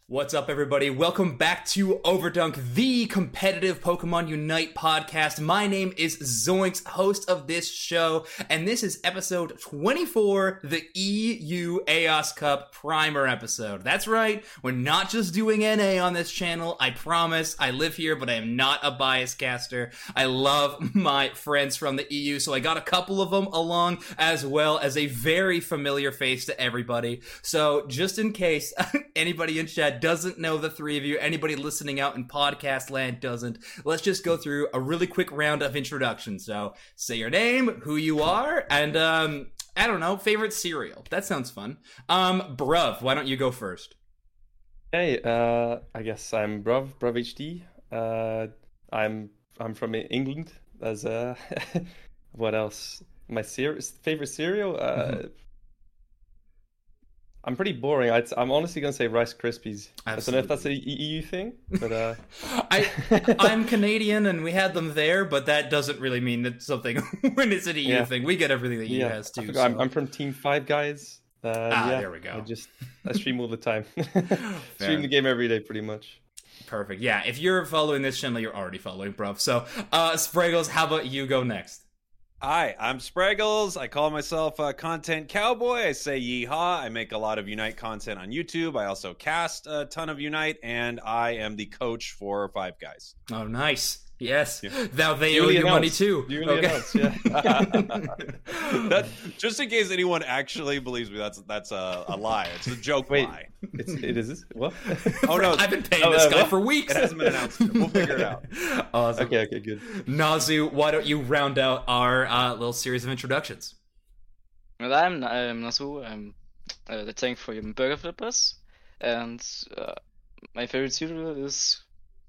What's up, everybody? Welcome back to Overdunk, the competitive Pokemon Unite podcast. My name is Zoinks, host of this show, and this is episode 24, the EU Aeos Cup Primer episode. That's right, we're not just doing NA on this channel, I promise. I live here, but I am not a bias caster. I love my friends from the EU, so I got a couple of them along, as well as a very familiar face to everybody. So, just in case anybody in chat doesn't know the three of you, anybody listening out in podcast land doesn't, let's just go through a really quick round of introductions. So, say your name, who you are, and, I don't know, favorite cereal. That sounds fun. Bruv, why don't you go first? Hey, I guess I'm Bruv HD. I'm from England. As what else? My favorite cereal? I'm pretty boring. I'm honestly going to say Rice Krispies. Absolutely. I don't know if that's an EU thing, but I'm Canadian and we had them there, but that doesn't really mean that something when it's an EU thing. We get everything that EU has too. So. I'm from Team Five Guys. There we go. I stream all the time. Stream the game every day, pretty much. Perfect. Yeah, if you're following this channel, you're already following, bro. So, Spraggles, how about you go next? Hi, I'm Spraggles. I call myself a content cowboy. I say yeehaw. I make a lot of Unite content on YouTube. I also cast a ton of Unite, and I am the coach for Five Guys. Oh, nice. Yes. Yeah. Now they owe you money too. Just in case anyone actually believes me, that's a lie. It's a joke lie. It is this? What? Oh no, I've been paying this guy for weeks. It hasn't been announced. We'll figure it out. Awesome. Okay, good. Nazu, why don't you round out our little series of introductions? Well, I'm Nazu. I'm the tank for your burger flippers, and my favorite cereal is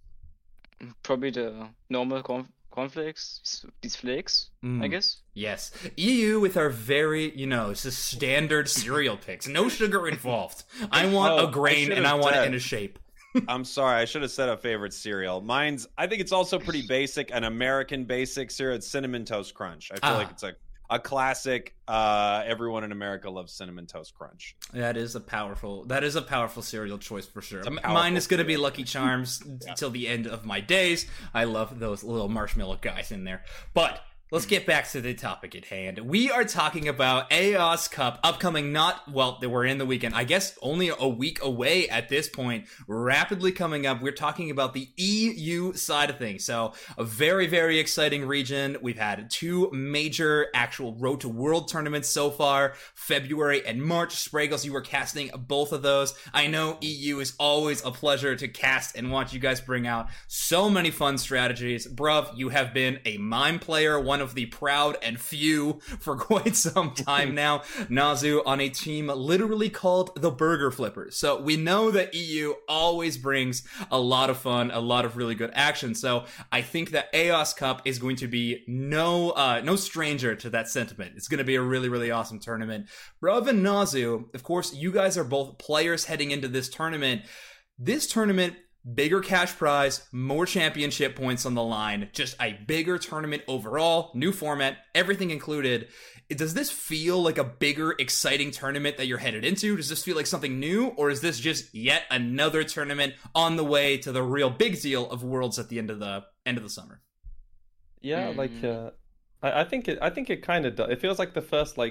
probably the normal cornflakes, these flakes, I guess. Yes. EU with our very, it's a standard cereal picks. No sugar involved. I want a grain and I want it in a shape. I'm sorry, I should have said a favorite cereal. Mine's, I think it's also pretty basic, an American basic cereal. It's Cinnamon Toast Crunch. I feel like it's a classic. Everyone in America loves Cinnamon Toast Crunch. That is a powerful cereal choice for sure. Mine is going to be Lucky Charms till the end of my days. I love those little marshmallow guys in there. But let's get back to the topic at hand. We are talking about Aeos Cup upcoming we're in the weekend. I guess only a week away at this point. Rapidly coming up. We're talking about the EU side of things. So a very, very exciting region. We've had two major actual Road to World tournaments so far. February and March. Spraggles, you were casting both of those. I know EU is always a pleasure to cast and watch you guys bring out so many fun strategies. Bruv, you have been a mime player, one of the proud and few for quite some time now. Nazu on a team literally called the Burger Flippers. So we know that EU always brings a lot of fun, a lot of really good action. So I think that Aeos Cup is going to be no stranger to that sentiment. It's going to be a really, really awesome tournament. Bruv and Nazu, of course, you guys are both players heading into this tournament. This tournament, bigger cash prize, more championship points on the line, just a bigger tournament overall, new format, everything included. Does this feel like a bigger, exciting tournament that you're headed into? Does this feel like something new, or is this just yet another tournament on the way to the real big deal of Worlds at the end of the summer? Yeah, I think it kind of does. It feels like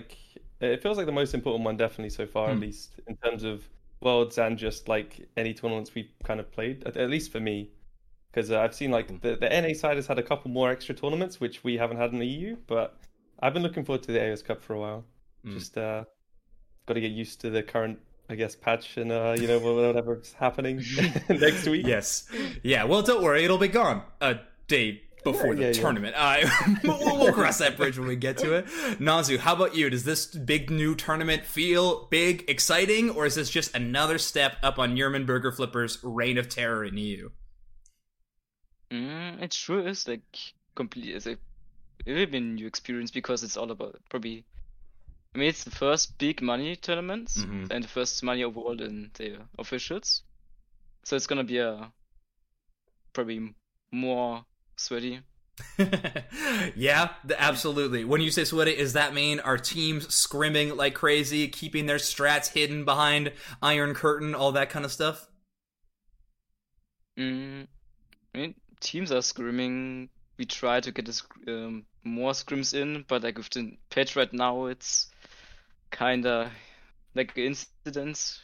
it feels like the most important one definitely so far, at least in terms of Worlds and just like any tournaments we've kind of played, at least for me, because I've seen like the NA side has had a couple more extra tournaments which we haven't had in the EU, but I've been looking forward to the Aeos Cup for a while. Just got to get used to the current, I guess, patch and whatever's happening next week. Yes, yeah. Well, don't worry, it'll be gone a day before the tournament. We'll cross that bridge when we get to it. Nazu, how about you? Does this big new tournament feel big, exciting, or is this just another step up on Yerman Burger Flipper's reign of terror in EU? It sure is like completely. It's a really new experience because it's all about probably. I mean, it's the first big money tournament and the first money overall in the officials, so it's gonna be probably more sweaty. Yeah, absolutely. When you say sweaty, does that mean our teams scrimming like crazy, keeping their strats hidden behind Iron Curtain, all that kind of stuff? Mm, I mean, teams are scrimming. We try to get more scrims in, but like with the patch right now, it's kinda like incidents.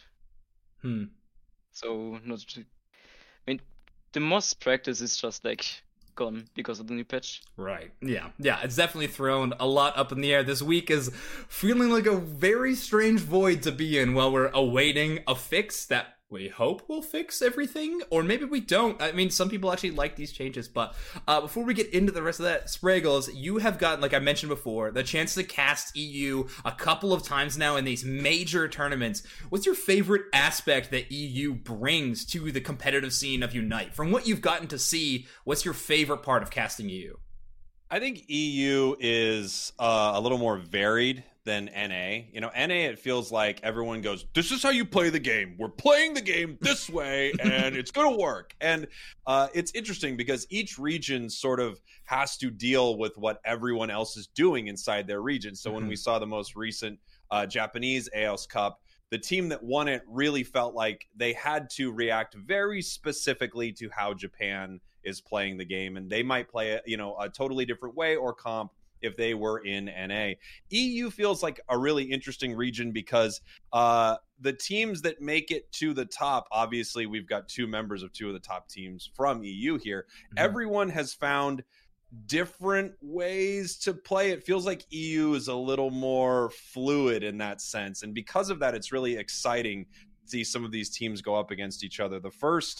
So not. I mean, the most practice is just like gone because of the new patch. Right. Yeah. It's definitely thrown a lot up in the air. This week is feeling like a very strange void to be in while we're awaiting a fix that we hope will fix everything, or maybe we don't. I mean, some people actually like these changes, but before we get into the rest of that, Spraggles, you have gotten, like I mentioned before, the chance to cast EU a couple of times now in these major tournaments. What's your favorite aspect that EU brings to the competitive scene of Unite? From what you've gotten to see, what's your favorite part of casting EU? I think EU is a little more varied than NA. You know, NA, it feels like everyone goes, this is how you play the game. We're playing the game this way, and it's going to work. And it's interesting because each region sort of has to deal with what everyone else is doing inside their region. So when we saw the most recent Japanese AOS Cup, the team that won it really felt like they had to react very specifically to how Japan is playing the game, and they might play it, a totally different way or comp if they were in NA. EU feels like a really interesting region because the teams that make it to the top, obviously we've got two members of two of the top teams from EU here. Everyone has found different ways to play. It feels like EU is a little more fluid in that sense, and because of that, it's really exciting to see some of these teams go up against each other. The first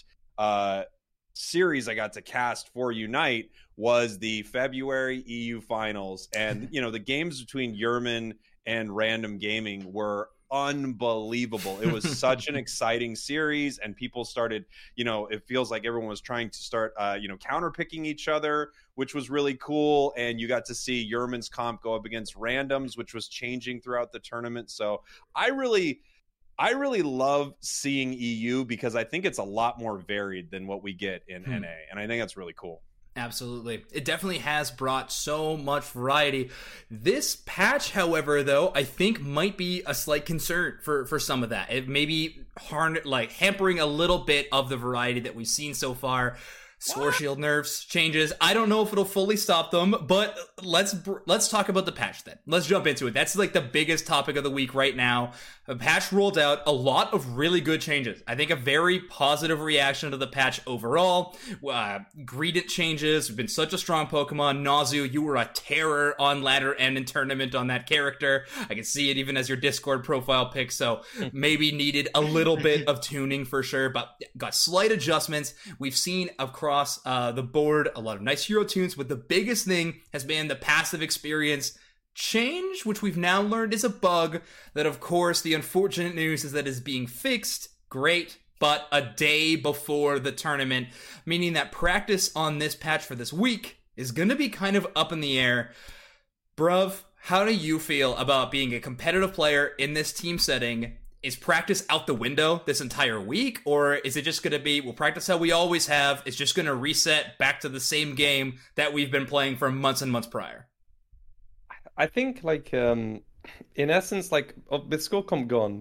series I got to cast for Unite was the February EU finals, and the games between Yerman and Random Gaming were unbelievable. It was such an exciting series, and people started, it feels like everyone was trying to start counter picking each other, which was really cool. And you got to see Yerman's comp go up against Random's, which was changing throughout the tournament. So I really love seeing EU because I think it's a lot more varied than what we get in NA, and I think that's really cool. Absolutely. It definitely has brought so much variety. This patch, however, though, I think might be a slight concern for some of that. It may be hampering a little bit of the variety that we've seen so far. Spore Shield nerfs, changes. I don't know if it'll fully stop them, but let's talk about the patch then. Let's jump into it. That's like the biggest topic of the week right now. The patch rolled out a lot of really good changes. I think a very positive reaction to the patch overall. Greedent changes. We've been such a strong Pokemon. Nazu, you were a terror on ladder and in tournament on that character. I can see it even as your Discord profile pic, so maybe needed a little bit of tuning for sure, but got slight adjustments. We've seen across the board a lot of nice hero tunes, but the biggest thing has been the passive experience change, which we've now learned is a bug that, of course, the unfortunate news is that is being fixed. Great, but a day before the tournament, meaning that practice on this patch for this week is going to be kind of up in the air. Bruv, how do you feel about being a competitive player in this team setting? Is practice out the window this entire week, or is it just going to be, we'll practice how we always have, it's just going to reset back to the same game that we've been playing for months and months prior? I think, in essence, with Score Comp gone,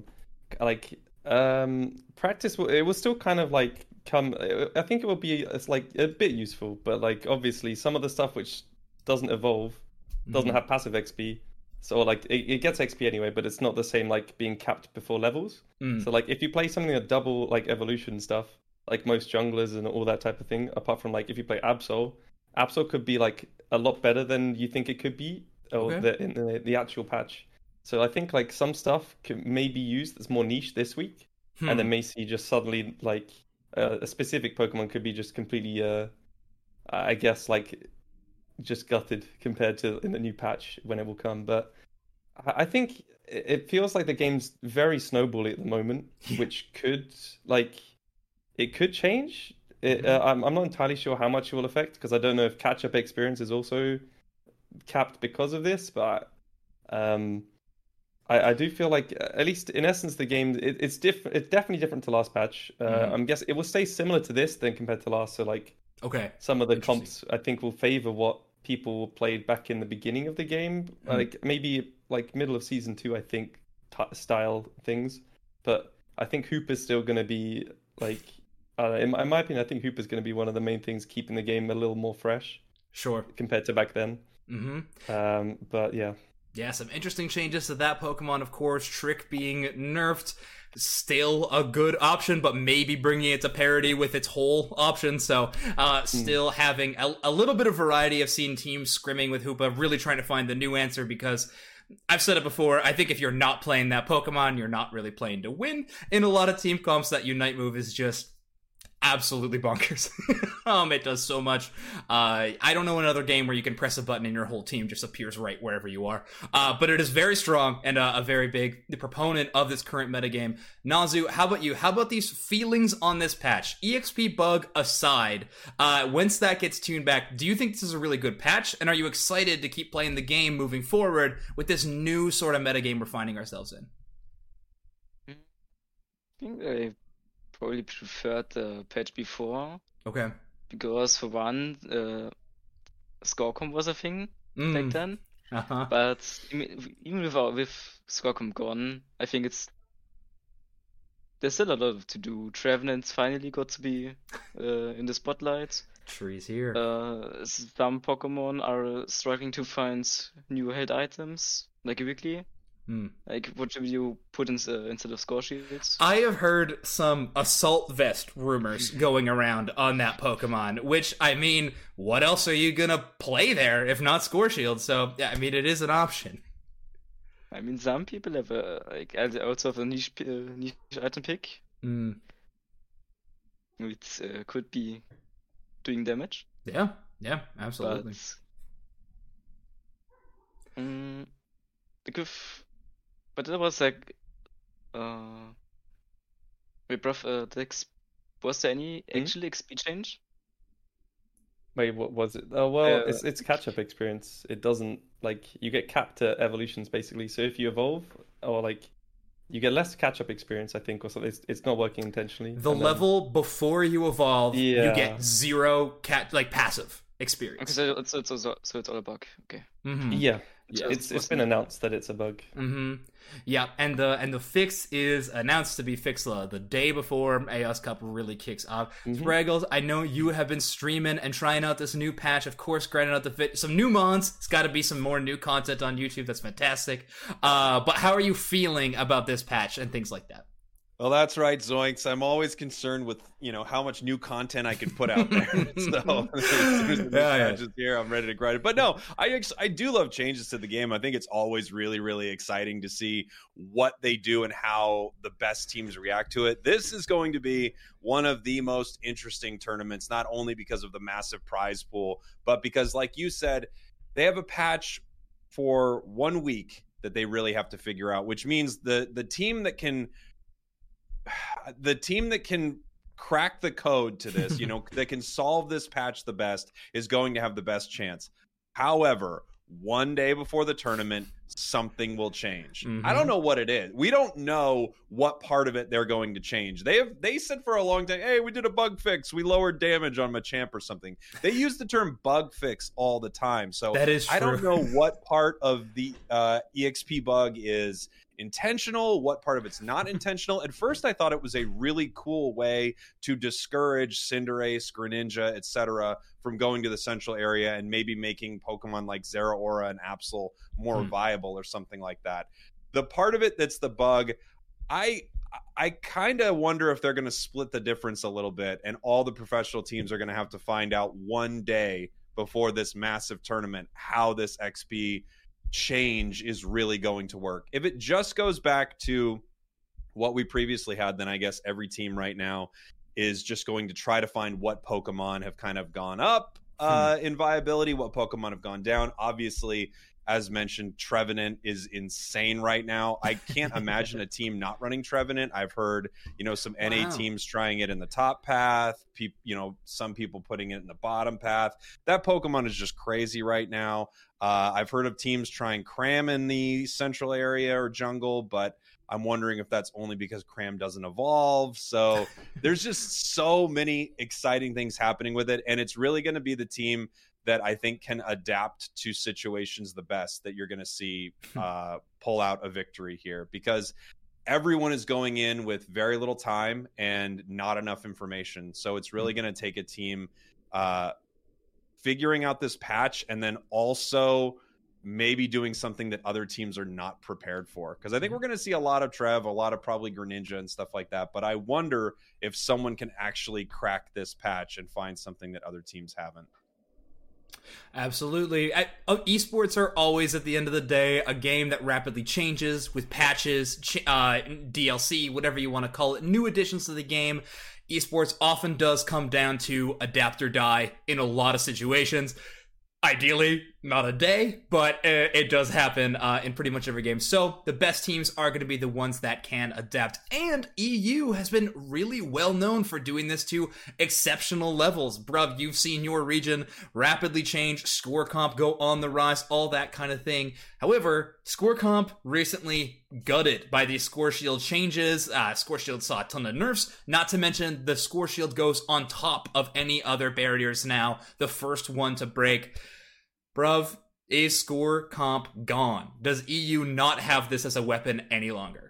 practice it will still kind of come. I think it will be a bit useful, but obviously some of the stuff which doesn't evolve, doesn't have passive XP. So it gets XP anyway, but it's not the same being capped before levels. So if you play something that double evolution stuff, like most junglers and all that type of thing, apart from if you play Absol could be a lot better than you think it could be, or in the actual patch. So I think some stuff may be used that's more niche this week, and then may see just suddenly a specific Pokemon could be just completely, I guess just gutted compared to in the new patch when it will come. But I think it feels like the game's very snowbally at the moment, which could it could change. I'm not entirely sure how much it will affect, because I don't know if catch-up experience is also capped because of this, but I do feel at least in essence the game it's different. It's definitely different to last patch. I'm guessing it will stay similar to this than compared to last. So some of the comps I think will favor what people played back in the beginning of the game, maybe middle of season 2, I think, style things. But I think Hoop is still going to be in my opinion, I think Hooper's going to be one of the main things keeping the game a little more fresh. Sure. Compared to back then. But yeah. Yeah, some interesting changes to that Pokemon, of course. Trick being nerfed, still a good option, but maybe bringing it to parity with its whole option. So still having a little bit of variety. I've seen teams scrimming with Hoopa, really trying to find the new answer, because I've said it before, I think if you're not playing that Pokemon, you're not really playing to win. In a lot of team comps, that Unite move is just absolutely bonkers. It does so much. I don't know another game where you can press a button and your whole team just appears right wherever you are. But it is very strong and a very big proponent of this current metagame. Nazu, how about you? How about these feelings on this patch? EXP bug aside, once that gets tuned back, do you think this is a really good patch? And are you excited to keep playing the game moving forward with this new sort of metagame we're finding ourselves in? I think I probably preferred the patch before. Okay. Because for one, Scorecomp was a thing back then. Uh-huh. But even with Scorecomp gone, I think there's still a lot to do. Trevenant's finally got to be in the spotlight. Trees here. Some Pokemon are struggling to find new held items, like weekly. Like, what should you put instead of score shields? I have heard some assault vest rumors going around on that Pokemon, which, I mean, what else are you gonna play there if not score shields? So, yeah, I mean, it is an option. I mean, some people have also have a niche item pick. Which could be doing damage. Yeah, absolutely. But that was like, was there any actual XP change? Wait, what was it? Oh, well, it's catch-up experience. It doesn't, like, you get capped at evolutions, basically. So if you evolve, or, like, you get less catch-up experience, I think, or something. It's not working intentionally. The level before you evolve, you get 0 passive experience. Okay, so it's all a bug. Okay. Yeah. It's been announced that it's a bug. Yeah, and the fix is announced to be fixed the day before AOS Cup really kicks off. Spraggles, I know you have been streaming and trying out this new patch. Of course, grinding out some new mons. It's got to be some more new content on YouTube. That's fantastic. But how are you feeling about this patch and things like that? Well, that's right, Zoinks. I'm always concerned with, how much new content I can put out there. So as soon as the patch is here, I'm ready to grind it. But no, I do love changes to the game. I think it's always really, really exciting to see what they do and how the best teams react to it. This is going to be one of the most interesting tournaments, not only because of the massive prize pool, but because, like you said, they have a patch for 1 week that they really have to figure out, which means the team that can crack the code to this, that can solve this patch the best is going to have the best chance. However, 1 day before the tournament, something will change. I don't know what it is. We don't know what part of it they're going to change. They said for a long time, hey, we did a bug fix. We lowered damage on Machamp or something. They use the term bug fix all the time. So that is true. I don't know what part of the EXP bug is intentional, what part of it's not intentional. At first I thought it was a really cool way to discourage Cinderace, Greninja, etc. from going to the central area and maybe making Pokemon like Zeraora and Absol more viable or something like that. The part of it that's the bug, I kind of wonder if they're going to split the difference a little bit, and all the professional teams are going to have to find out 1 day before this massive tournament how this XP change is really going to work. If it just goes back to what we previously had, then I guess every team right now is just going to try to find what Pokemon have kind of gone up in viability, what Pokemon have gone down. Obviously, as mentioned, Trevenant is insane right now. I can't imagine a team not running Trevenant. I've heard, some NA teams trying it in the top path, some people putting it in the bottom path. That Pokemon is just crazy right now. I've heard of teams trying Cram in the central area or jungle, but I'm wondering if that's only because Cram doesn't evolve. So there's just so many exciting things happening with it, and it's really going to be the team that I think can adapt to situations the best that you're going to see pull out a victory here. Because everyone is going in with very little time and not enough information. So it's really going to take a team figuring out this patch and then also maybe doing something that other teams are not prepared for. Because I think we're going to see a lot of Trev, a lot of probably Greninja and stuff like that. But I wonder if someone can actually crack this patch and find something that other teams haven't. Absolutely. Esports are always, at the end of the day, a game that rapidly changes with patches, DLC, whatever you want to call it, new additions to the game. Esports often does come down to adapt or die in a lot of situations. Ideally, not a day, but it does happen in pretty much every game. So the best teams are going to be the ones that can adapt. And EU has been really well known for doing this to exceptional levels. Bruv, you've seen your region rapidly change, score comp go on the rise, all that kind of thing. However, score comp recently gutted by these score shield changes. Score shield saw a ton of nerfs, not to mention the score shield goes on top of any other barriers now, the first one to break. Bruv, is score comp gone? Does EU not have this as a weapon any longer?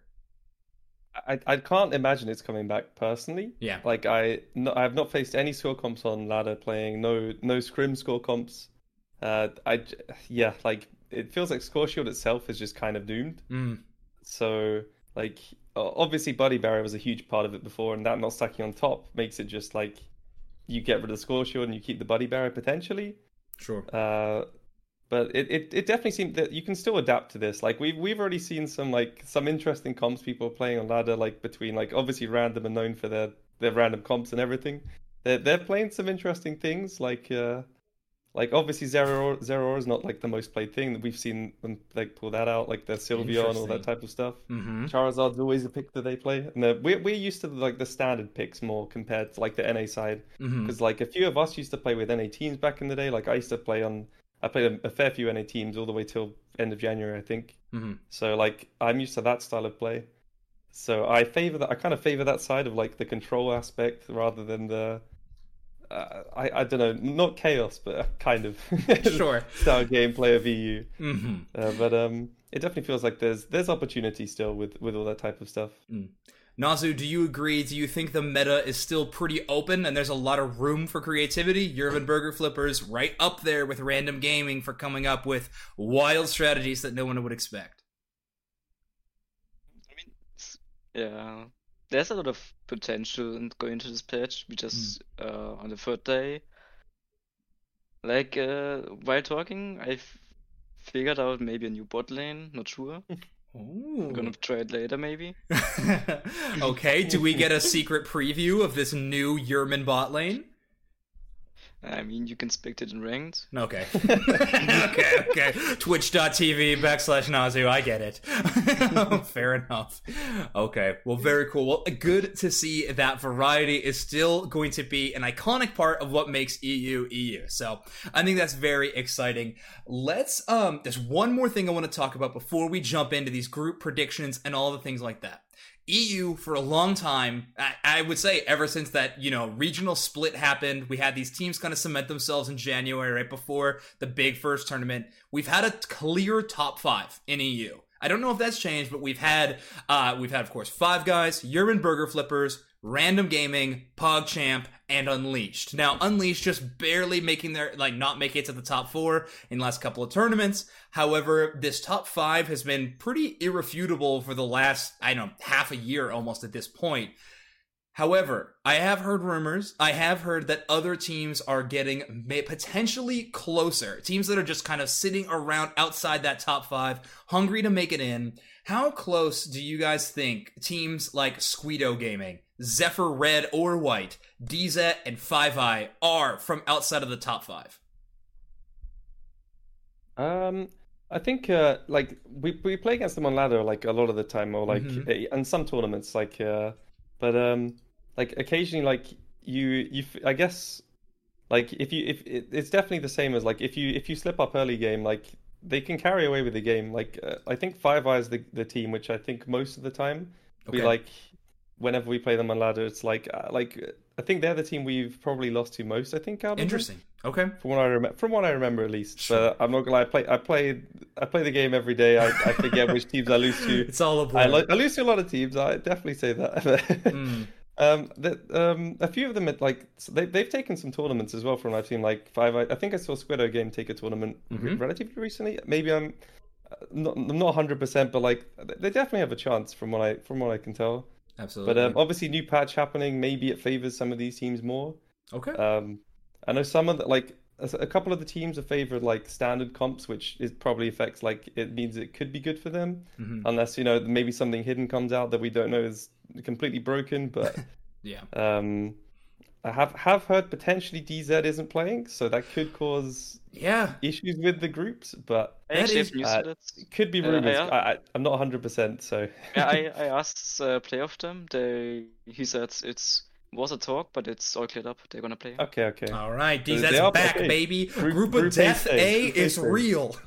I can't imagine it's coming back personally. Yeah. Like I have not faced any score comps on ladder playing, no scrim score comps. Like it feels like score shield itself is just kind of doomed. So like obviously buddy barrier was a huge part of it before, and that not stacking on top makes it just like you get rid of the score shield and you keep the buddy barrier potentially. Sure. But it definitely seems that you can still adapt to this. Like we've already seen some interesting comps people playing on ladder, like between like obviously Random are known for their random comps and everything. They're playing some interesting things like obviously Zero is not like the most played thing that we've seen them like pull that out, like the Sylvia and all that type of stuff. Charizard's always a pick that they play, and we're used to like the standard picks more compared to like the NA side, because like a few of us used to play with NA teams back in the day. Like I played a fair few NA teams all the way till end of January, I think. So like I'm used to that style of play. So I kind of favor that side of like the control aspect rather than the I don't know, not chaos, but kind of sure style gameplay of EU. But it definitely feels like there's opportunity still with all that type of stuff. Nazu, do you agree? Do you think the meta is still pretty open and there's a lot of room for creativity? Yervin Burger Flippers right up there with Random Gaming for coming up with wild strategies that no one would expect. I mean, yeah, there's a lot of potential in going into this patch. We just on the third day, like while talking, I've figured out maybe a new bot lane. Not sure. Ooh. I'm gonna try it later, maybe. Okay, do we get a secret preview of this new Yerman bot lane? I mean, you can spec it in ranked. Okay. okay. Twitch.tv/Nazu, I get it. Fair enough. Okay, well, very cool. Well, good to see that variety is still going to be an iconic part of what makes EU. So I think that's very exciting. Let's, there's one more thing I want to talk about before we jump into these group predictions and all the things like that. EU for a long time, I would say ever since that, regional split happened, we had these teams kind of cement themselves in January right before the big first tournament. We've had a clear top 5 in EU. I don't know if that's changed, but we've had of course Five Guys, Yerman Burger Flippers, Random Gaming, PogChamp, and Unleashed. Now, Unleashed just barely not making it to the top 4 in the last couple of tournaments. However, this top 5 has been pretty irrefutable for the last, half a year almost at this point. However, I have heard rumors. I have heard that other teams are getting potentially closer. Teams that are just kind of sitting around outside that top 5, hungry to make it in. How close do you guys think teams like Squeedo Gaming, Zephyr Red or White, DZ, and Five Eye are from outside of the top 5? I think we play against them on ladder like a lot of the time, or like and some tournaments but occasionally like you I guess like if it's definitely the same as like if you slip up early game, like they can carry away with the game. Like I think Five Eye is the team which I think most of the time whenever we play them on ladder, it's like I think they're the team we've probably lost to most. I think. Interesting. Okay. From what I remember at least. Sure. But I'm not gonna lie. I play the game every day. I forget which teams I lose to. It's all a blur. I lose to a lot of teams. I definitely say that. A few of them they've taken some tournaments as well. From I've seen like 5. I think I saw Squiddo Game take a tournament relatively recently. Maybe I'm not 100%, but like they definitely have a chance from what I can tell. Absolutely. But obviously, new patch happening. Maybe it favors some of these teams more. Okay. I know some of a couple of the teams are favored like standard comps, which probably affects it means it could be good for them, unless maybe something hidden comes out that we don't know is completely broken. But yeah. I have heard potentially DZ isn't playing, so that could cause issues with the groups. But it could be rumors. I'm not 100%. So I asked play of them. He said it was a talk, but it's all cleared up. They're gonna play. Okay. All right, DZ's back, baby. Group of Death A is real.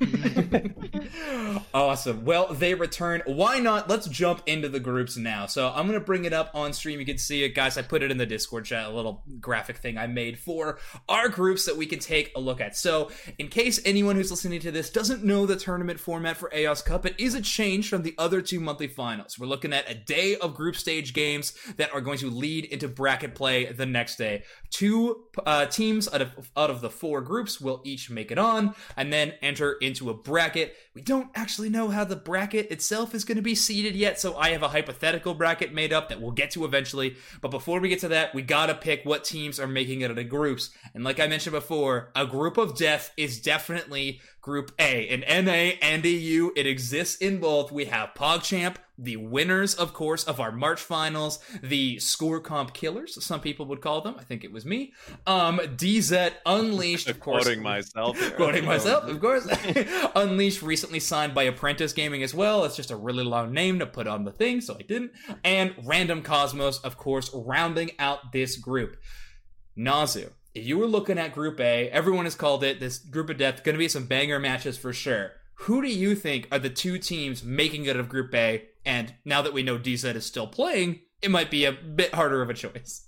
Awesome. Well, they return. Why not? Let's jump into the groups now. So I'm going to bring it up on stream. You can see it, guys. I put it in the Discord chat, a little graphic thing I made for our groups that we can take a look at. So in case anyone who's listening to this doesn't know the tournament format for EOS Cup, it is a change from the other 2 monthly finals. We're looking at a day of group stage games that are going to lead into bracket play the next day. 2 teams out of the 4 groups will each make it on and then enter into a bracket. We don't actually know how the bracket itself is going to be seeded yet, so I have a hypothetical bracket made up that we'll get to eventually. But before we get to that, we gotta pick what teams are making it out of groups. And like I mentioned before, a group of death is definitely Group A. In NA and EU, it exists in both. We have PogChamp, the winners, of course, of our March finals, the score comp killers, some people would call them. I think it was me. DZ Unleashed, of course. Quoting myself, of course. Unleashed, recently signed by Apprentice Gaming as well. It's just a really long name to put on the thing, so I didn't. And Random Cosmos, of course, rounding out this group. Nazu, if you were looking at Group A, everyone has called it this group of death. Going to be some banger matches for sure. Who do you think are the 2 teams making it of Group A? And now that we know DZ is still playing, it might be a bit harder of a choice.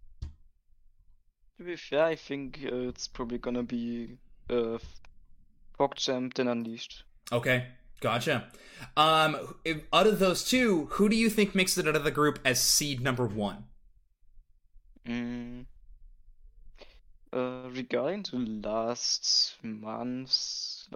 To be fair, I think it's probably gonna be PogChamp then Unleashed. Okay, gotcha. Out of those 2, who do you think makes it out of the group as seed number 1? Regarding to last month,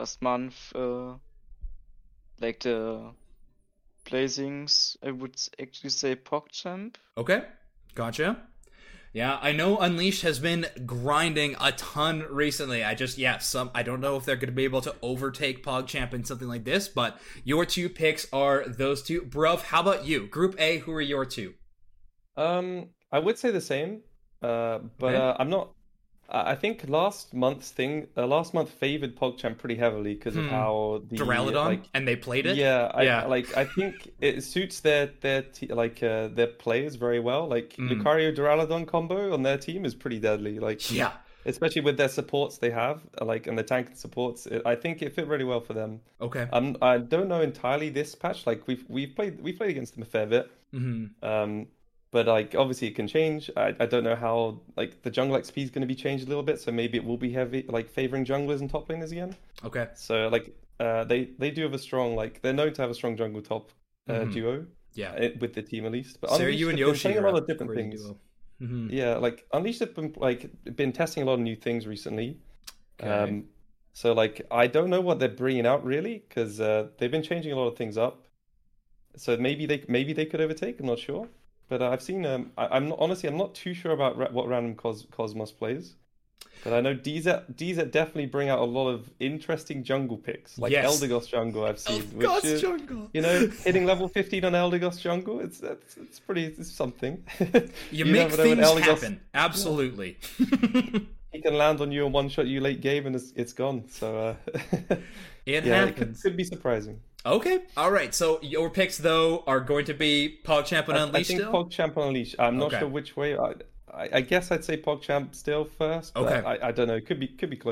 like the placings, I would actually say PogChamp. Okay, gotcha. Yeah, I know Unleashed has been grinding a ton recently. I don't know if they're going to be able to overtake PogChamp in something like this, but your 2 picks are those 2. Bruv, how about you? Group A, who are your 2? I would say the same, but okay. I'm not. I think last month favored PogChamp pretty heavily because of how the Duraludon and they played it. I think it suits their players very well. Like Lucario Duraludon combo on their team is pretty deadly. Especially with their supports they have, and the tank supports. I think it fit really well for them. Okay. I don't know entirely this patch. Like we've played against them a fair bit. But obviously it can change. I don't know how the jungle XP is going to be changed a little bit, so maybe it will be heavy favoring junglers and top laners again. Okay. So they do have a strong they're known to have a strong jungle top duo. Yeah. With the team at least. But Sarah, you and Yoshi are a lot of different things. Yeah, Unleashed have been testing a lot of new things recently. Okay. So I don't know what they're bringing out really because they've been changing a lot of things up. So maybe they could overtake. I'm not sure. But I've seen. I'm not too sure about what Random Cosmos plays. But I know DZ definitely bring out a lot of interesting jungle picks, Eldegoss jungle. I've seen, jungle. Hitting level 15 on Eldegoss jungle. It's something. You make things happen. Absolutely. He can land on you and one shot you late game, and it's gone. So it happens. It could be surprising. Okay, all right. So your picks though are going to be PogChamp and Unleashed. I think PogChamp and Unleashed. I'm not sure which way. I guess I'd say PogChamp still first. But okay. I don't know. It could be close.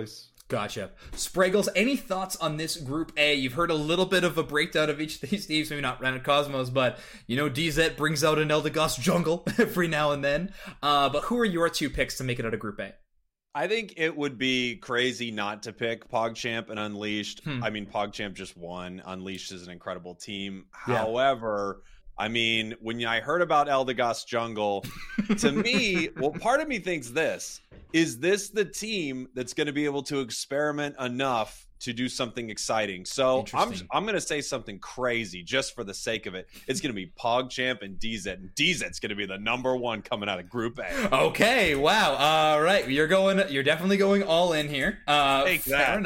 Gotcha. Spraggles, any thoughts on this Group A? You've heard a little bit of a breakdown of each of these teams, maybe not Random Cosmos, but, DZ brings out an Eldegoss jungle every now and then. But who are your 2 picks to make it out of Group A? I think it would be crazy not to pick PogChamp and Unleashed. I mean, PogChamp just won. Unleashed is an incredible team. Yeah. However, when I heard about Eldegoss jungle, to me, part of me thinks is this the team that's going to be able to experiment enough to do something exciting? So I'm going to say something crazy just for the sake of it. It's going to be PogChamp and DZ. And DZ's going to be the number 1 coming out of Group A. Okay, wow. All right, you're definitely going all in here. Take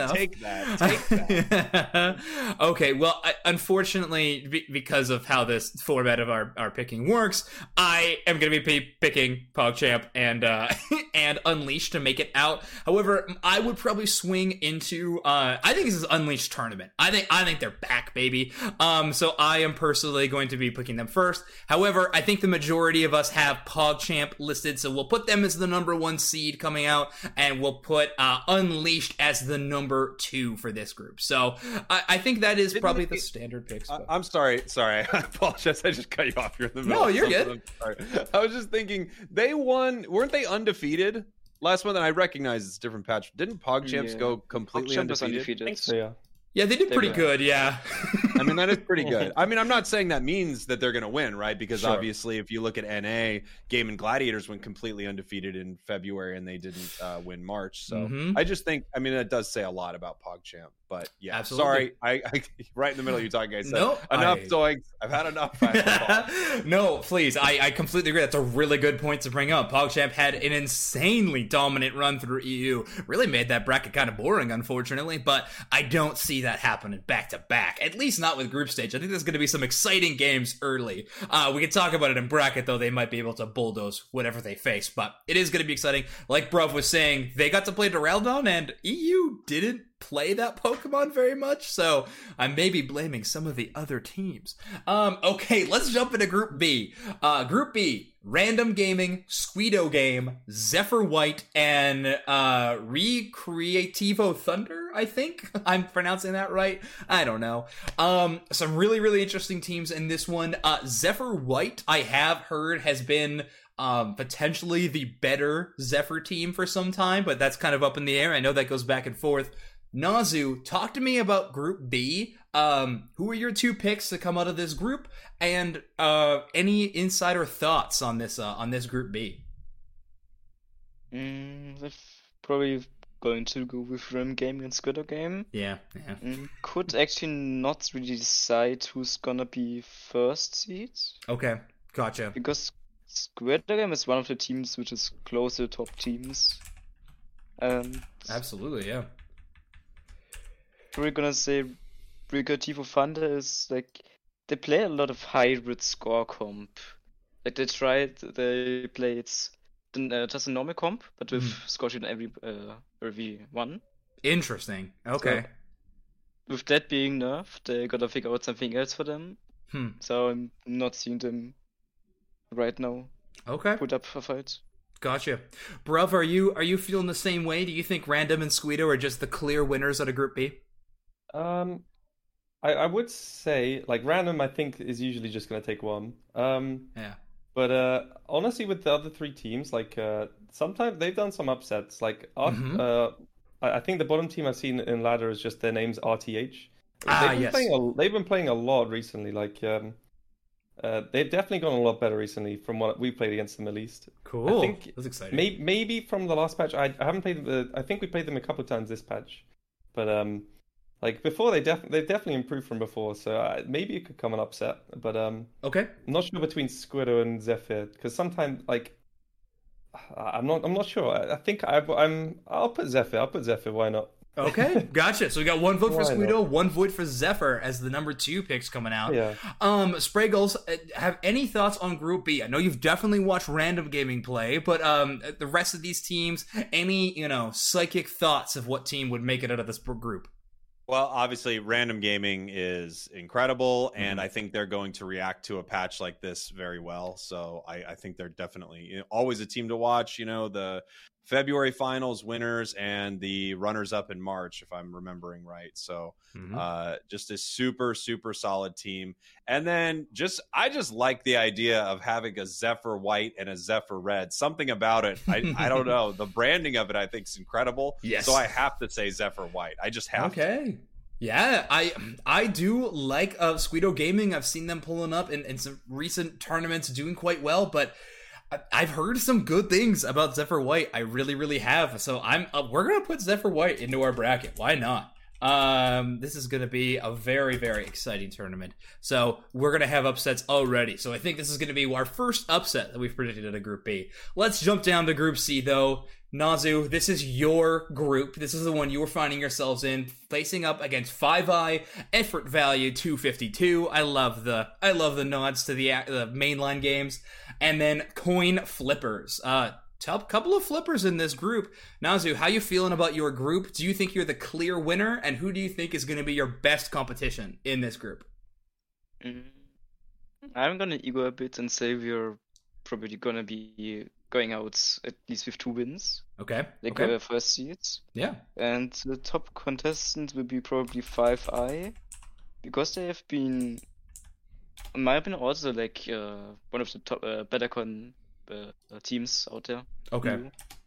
that. Okay, well, unfortunately, because of how this format of our picking works, I am going to be picking PogChamp and and Unleashed to make it out. However, I would probably swing into I think this is Unleashed tournament. I think they're back, baby. So I am personally going to be picking them first. However, I think the majority of us have PogChamp listed, so we'll put them as the number 1 seed coming out, and we'll put Unleashed as the number 2 for this group. So I think that is probably the standard picks. I'm sorry. I apologize. I just cut you off. You're in the middle. No, you're good. I'm sorry. I was just thinking they won. Weren't they undefeated? Last month, and I recognize it's a different patch. Didn't PogChamps go completely undefeated? I think so, yeah. Yeah, they did pretty good, yeah. That is pretty good. I'm not saying that means that they're going to win, right? Because obviously, if you look at NA, Game and Gladiators went completely undefeated in February, and they didn't win March. So I just think, that does say a lot that PogChamp. But yeah, absolutely. Sorry, I right in the middle of you talking, I said, enough zoinks. I've had enough. No, please. I completely agree. That's a really good point to bring up. PogChamp had an insanely dominant run through EU. Really made that bracket kind of boring, unfortunately. But I don't see that happening back to back. At least not with group stage. I think there's going to be some exciting games early. We can talk about it in bracket, though. They might be able to bulldoze whatever they face. But it is going to be exciting. Like Bruv was saying, they got to play Duraludon, and EU didn't play that Pokemon very much, so I may be blaming some of the other teams. Okay, let's jump into Group B. Group B, Random Gaming, Squeedo Game, Zephyr White, and Recreativo Thunder, I think I'm pronouncing that right. I don't know. Some really, really interesting teams in this one. Zephyr White, I have heard, has been potentially the better Zephyr team for some time, but that's kind of up in the air. I know that goes back and forth. Nazu, talk to me about Group B. Who are your 2 picks to come out of this group, and any insider thoughts on this Group B? They're probably going to go with Random Gaming and Squeedo Game. Yeah. Could actually not really decide who's gonna be first seed. Okay, gotcha. Because Squeedo Game is one of the teams which is close to the top teams. Absolutely, yeah. We're gonna say Recreativo Thunder is they play a lot of hybrid score comp. They play just a normal comp, but with score sheet in every one. Interesting. Okay. So, with that being nerfed, they gotta figure out something else for them. So I'm not seeing them right now. Okay. Put up a fight. Gotcha. Bruv, are you feeling the same way? Do you think Random and Squeedo are just the clear winners out of Group B? I would say Random, I think, is usually just going to take one. Yeah. But honestly, with the other 3 teams, sometimes they've done some upsets. I think the bottom team I've seen in ladder is just their name's RTH. They've been playing a lot recently. They've definitely gone a lot better recently from what we played against them, at least. Cool. I think that's exciting. Maybe from the last patch. I haven't played I think we played them a couple of times this patch, but before they've definitely improved from before. So maybe it could come an upset, but okay. I'm not sure between Squeedo and Zephyr, because sometimes I'm not sure. I think I'll put Zephyr. Why not? Okay, gotcha. So we got 1 vote for Squeedo, 1 vote for Zephyr as the number 2 picks coming out. Yeah. Spraggles, have any thoughts on Group B? I know you've definitely watched Random Gaming play, but the rest of these teams, any psychic thoughts of what team would make it out of this group? Well, obviously, Random Gaming is incredible, and I think they're going to react to a patch like this very well. So I think they're definitely always a team to watch. The February finals winners and the runners-up in March, if I'm remembering right. So just a super, super solid team. And then I just like the idea of having a Zephyr White and a Zephyr Red. Something about it, I don't know. The branding of it, I think, is incredible. Yes. So I have to say Zephyr White. I just have to. Yeah, I do like Squeedo Gaming. I've seen them pulling up in some recent tournaments, doing quite well, but I've heard some good things about Zephyr White. I really, really have. So we're gonna put Zephyr White into our bracket. Why not? This is gonna be a very, very exciting tournament. So we're gonna have upsets already. So I think this is gonna be our first upset that we've predicted in a Group B. Let's jump down to Group C though. Nazu, this is your group. This is the one you were finding yourselves in, facing up against Five Eye, effort value 252. I love the nods to the mainline games, and then Coin Flippers. Couple of flippers in this group. Nazu, how you feeling about your group? Do you think you're the clear winner, and who do you think is going to be your best competition in this group? I'm gonna ego a bit and say we're probably gonna be going out at least with 2 wins. Okay. Like our first seeds. Yeah. And the top contestants will be probably Five Eye, because they have been, in my opinion, also like one of the top Betacon teams out there. Okay.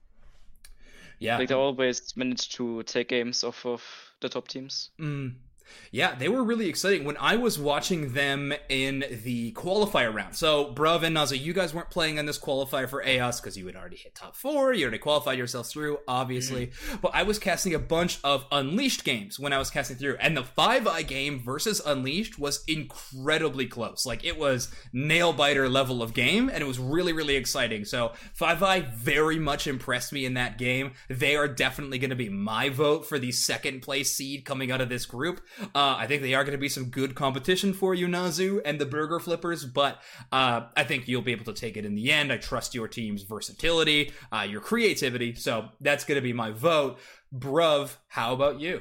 Yeah. Like they always manage to take games off of the top teams. Yeah, they were really exciting when I was watching them in the qualifier round. So, Bruv and Nazu, you guys weren't playing in this qualifier for AOS because you had already hit top 4. You already qualified yourselves through, obviously. But I was casting a bunch of Unleashed games when I was casting through. And the Five Eye game versus Unleashed was incredibly close. Like, it was nail-biter level of game, and it was really, really exciting. So, Five Eye very much impressed me in that game. They are definitely going to be my vote for the second place seed coming out of this group. I think they are going to be some good competition for you, Nazu, and the Burger Flippers, but I think you'll be able to take it in the end. I trust your team's versatility, your creativity, so that's going to be my vote. Bruv, how about you?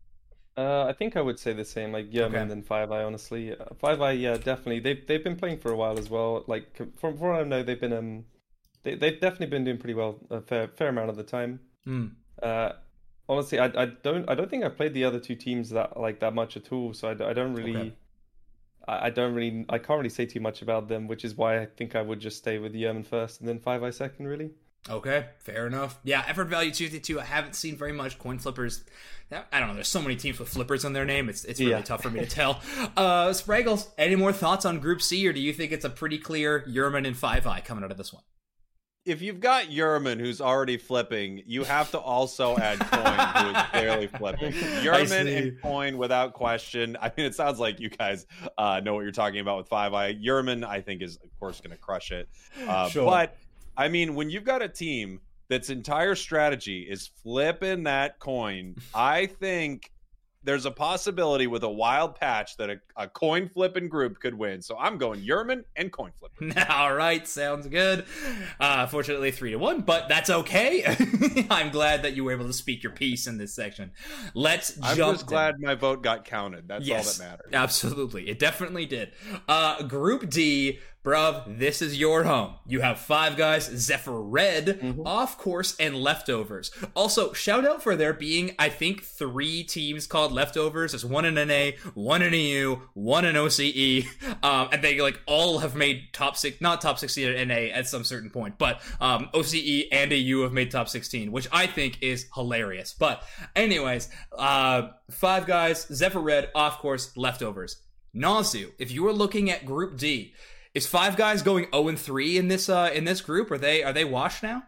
I think I would say the same, like Yerman and Five Eye, honestly. Five Eye, yeah, definitely. They've been playing for a while as well. Like, from what I know, they've been they've definitely been doing pretty well a fair amount of the time. Honestly, I don't think I've played the other 2 teams that much at all. So I don't really, I can't really say too much about them, which is why I think I would just stay with Yerman first and then Five Eye second, really. Okay, fair enough. Yeah, effort value 252. I haven't seen very much. Coin Flippers. I don't know. There's so many teams with flippers on their name. It's really tough for me to tell. Spraggles, any more thoughts on Group C, or do you think it's a pretty clear Yerman and Five Eye coming out of this one? If you've got Yerman who's already flipping, you have to also add Coin who is clearly flipping. Yerman and Coin without question. I mean, it sounds like you guys know what you're talking about with Five Eye. Yerman, I think, is of course going to crush it. Sure. But I mean, when you've got a team that's entire strategy is flipping that coin, I think there's a possibility with a wild patch that a coin flipping group could win. So I'm going Yerman and Coin Flipper. All right, sounds good. Fortunately, 3-1, but that's okay. I'm glad that you were able to speak your piece in this section. I'm just glad my vote got counted. That's all that matters. Absolutely. It definitely did. Group D, bruv, this is your home. You have Five Guys, Zephyr Red, Off Course, and Leftovers. Also, shout out for there being, I think, 3 teams called Leftovers. There's one in NA, one in EU, one in OCE, and they all have made not top 16 at NA at some certain point, but OCE and EU have made top 16, which I think is hilarious. But anyways, Five Guys, Zephyr Red, Off Course, Leftovers. Nazu, if you were looking at Group D, is Five Guys going 0-3 in this group? Are they washed now?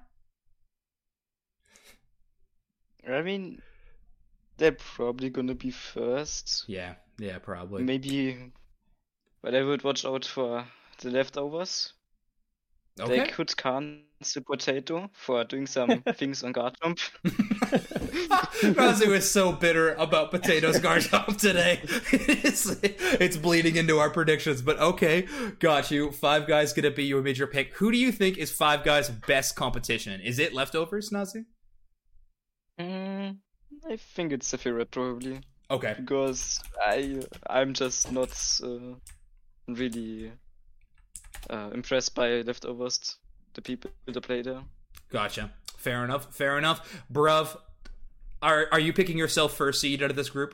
I mean, they're probably gonna be first. Yeah, probably. Maybe, but I would watch out for the Leftovers. Okay. They could cancel Potato for doing some things on guard jump. Nazu is so bitter about Potato's guard jump today. It's bleeding into our predictions, but okay, got you. Five Guys gonna be your major pick. Who do you think is Five Guys' best competition? Is it Leftovers, Nazu? I think it's Zephyr Red probably. Okay. Because I'm just not really impressed by Leftovers, the people that play there. Gotcha. Fair enough. Bruv, are you picking yourself first seed out of this group?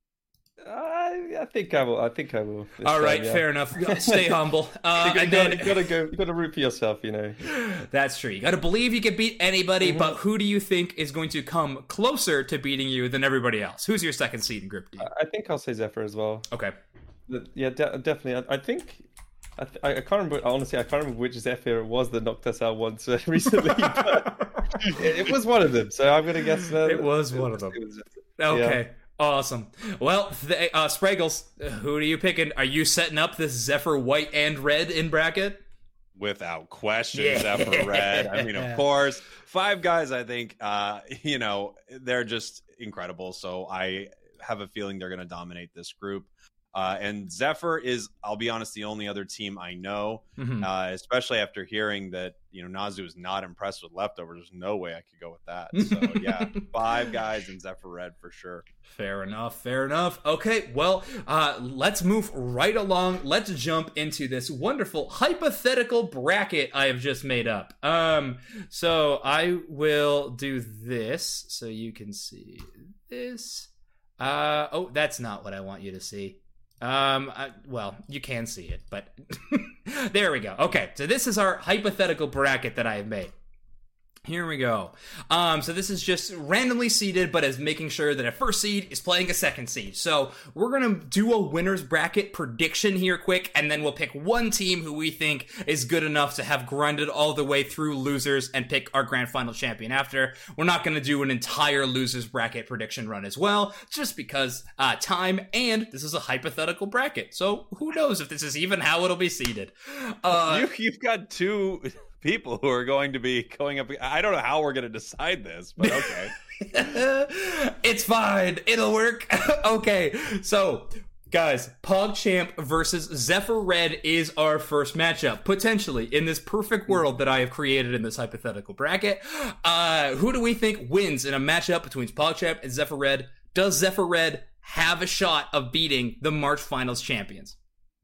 I think I will. All right, fair enough. Stay humble. You gotta root for yourself, you know. That's true. You gotta believe you can beat anybody, but who do you think is going to come closer to beating you than everybody else? Who's your second seed in Group D? I think I'll say Zephyr as well. Okay. Yeah, definitely. I think. I can't remember. Honestly, I can't remember which Zephyr it was that knocked us out once recently. But it was one of them, so I'm gonna guess that it was one of them. Okay. Yeah. Awesome. Well, Spraggles, who are you picking? Are you setting up this Zephyr White and Red in bracket? Without question, Zephyr Red. I mean, of course. Five Guys, I think, they're just incredible. So I have a feeling they're going to dominate this group. And Zephyr is, I'll be honest, the only other team I know, especially after hearing that, Nazu is not impressed with Leftovers. There's no way I could go with that. So, yeah, Five Guys and Zephyr Red for sure. Fair enough. Okay, well, let's move right along. Let's jump into this wonderful hypothetical bracket I have just made up. So I will do this so you can see this. That's not what I want you to see. Well, you can see it, but there we go. Okay, so this is our hypothetical bracket that I have made. Here we go. So this is just randomly seeded, but is making sure that a first seed is playing a second seed. So we're going to do a winner's bracket prediction here quick, and then we'll pick one team who we think is good enough to have grinded all the way through losers and pick our grand final champion after. We're not going to do an entire losers bracket prediction run as well, just because time, and this is a hypothetical bracket. So who knows if this is even how it'll be seeded. You've got two people who are going to be going up. I don't know how we're going to decide this, but okay. It's fine. It'll work. Okay, so guys, PogChamp versus Zephyr Red is our first matchup, potentially, in this perfect world that I have created in this hypothetical bracket. Who do we think wins in a matchup between PogChamp and Zephyr Red? Does Zephyr Red have a shot of beating the March Finals champions?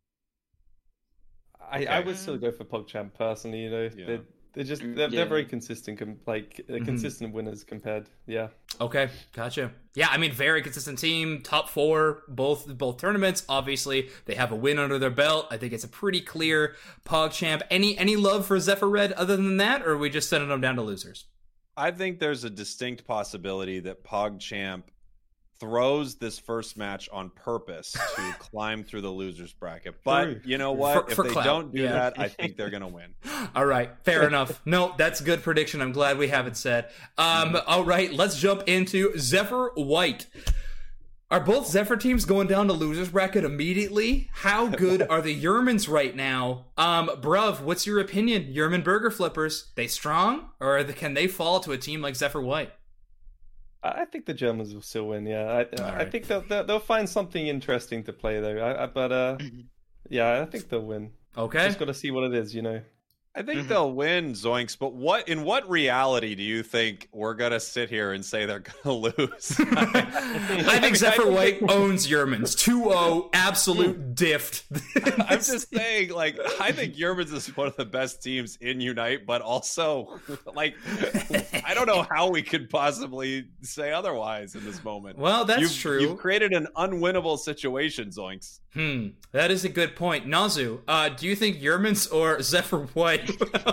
I would still go for PogChamp personally. They're very consistent, consistent winners compared. Yeah. Okay, gotcha. Yeah, I mean, very consistent team, top 4, both tournaments. Obviously, they have a win under their belt. I think it's a pretty clear PogChamp. Any love for Zephyr Red other than that, or are we just sending them down to losers? I think there's a distinct possibility that PogChamp throws this first match on purpose to climb through the losers bracket. But you know what? If they don't do that, I think they're going to win. All right. Fair enough. No, that's a good prediction. I'm glad we have it said. All right. Let's jump into Zephyr White. Are both Zephyr teams going down to losers bracket immediately? How good are the Yermans right now? Bruv, what's your opinion? Yerman Burger Flippers, they strong? Or can they fall to a team like Zephyr White? I think the Germans will still win. Yeah, I think they'll find something interesting to play though. Yeah, I think they'll win. Okay, just got to see what it is, I think they'll win, Zoinks, but in what reality do you think we're going to sit here and say they're going to lose? I think Zephyr White owns Yermans. 2-0, absolute diff. I'm just saying, I think Yermans is one of the best teams in Unite, but also, I don't know how we could possibly say otherwise in this moment. Well, that's true. You've created an unwinnable situation, Zoinks. That is a good point. Nazu, do you think Yermans or Zephyr White?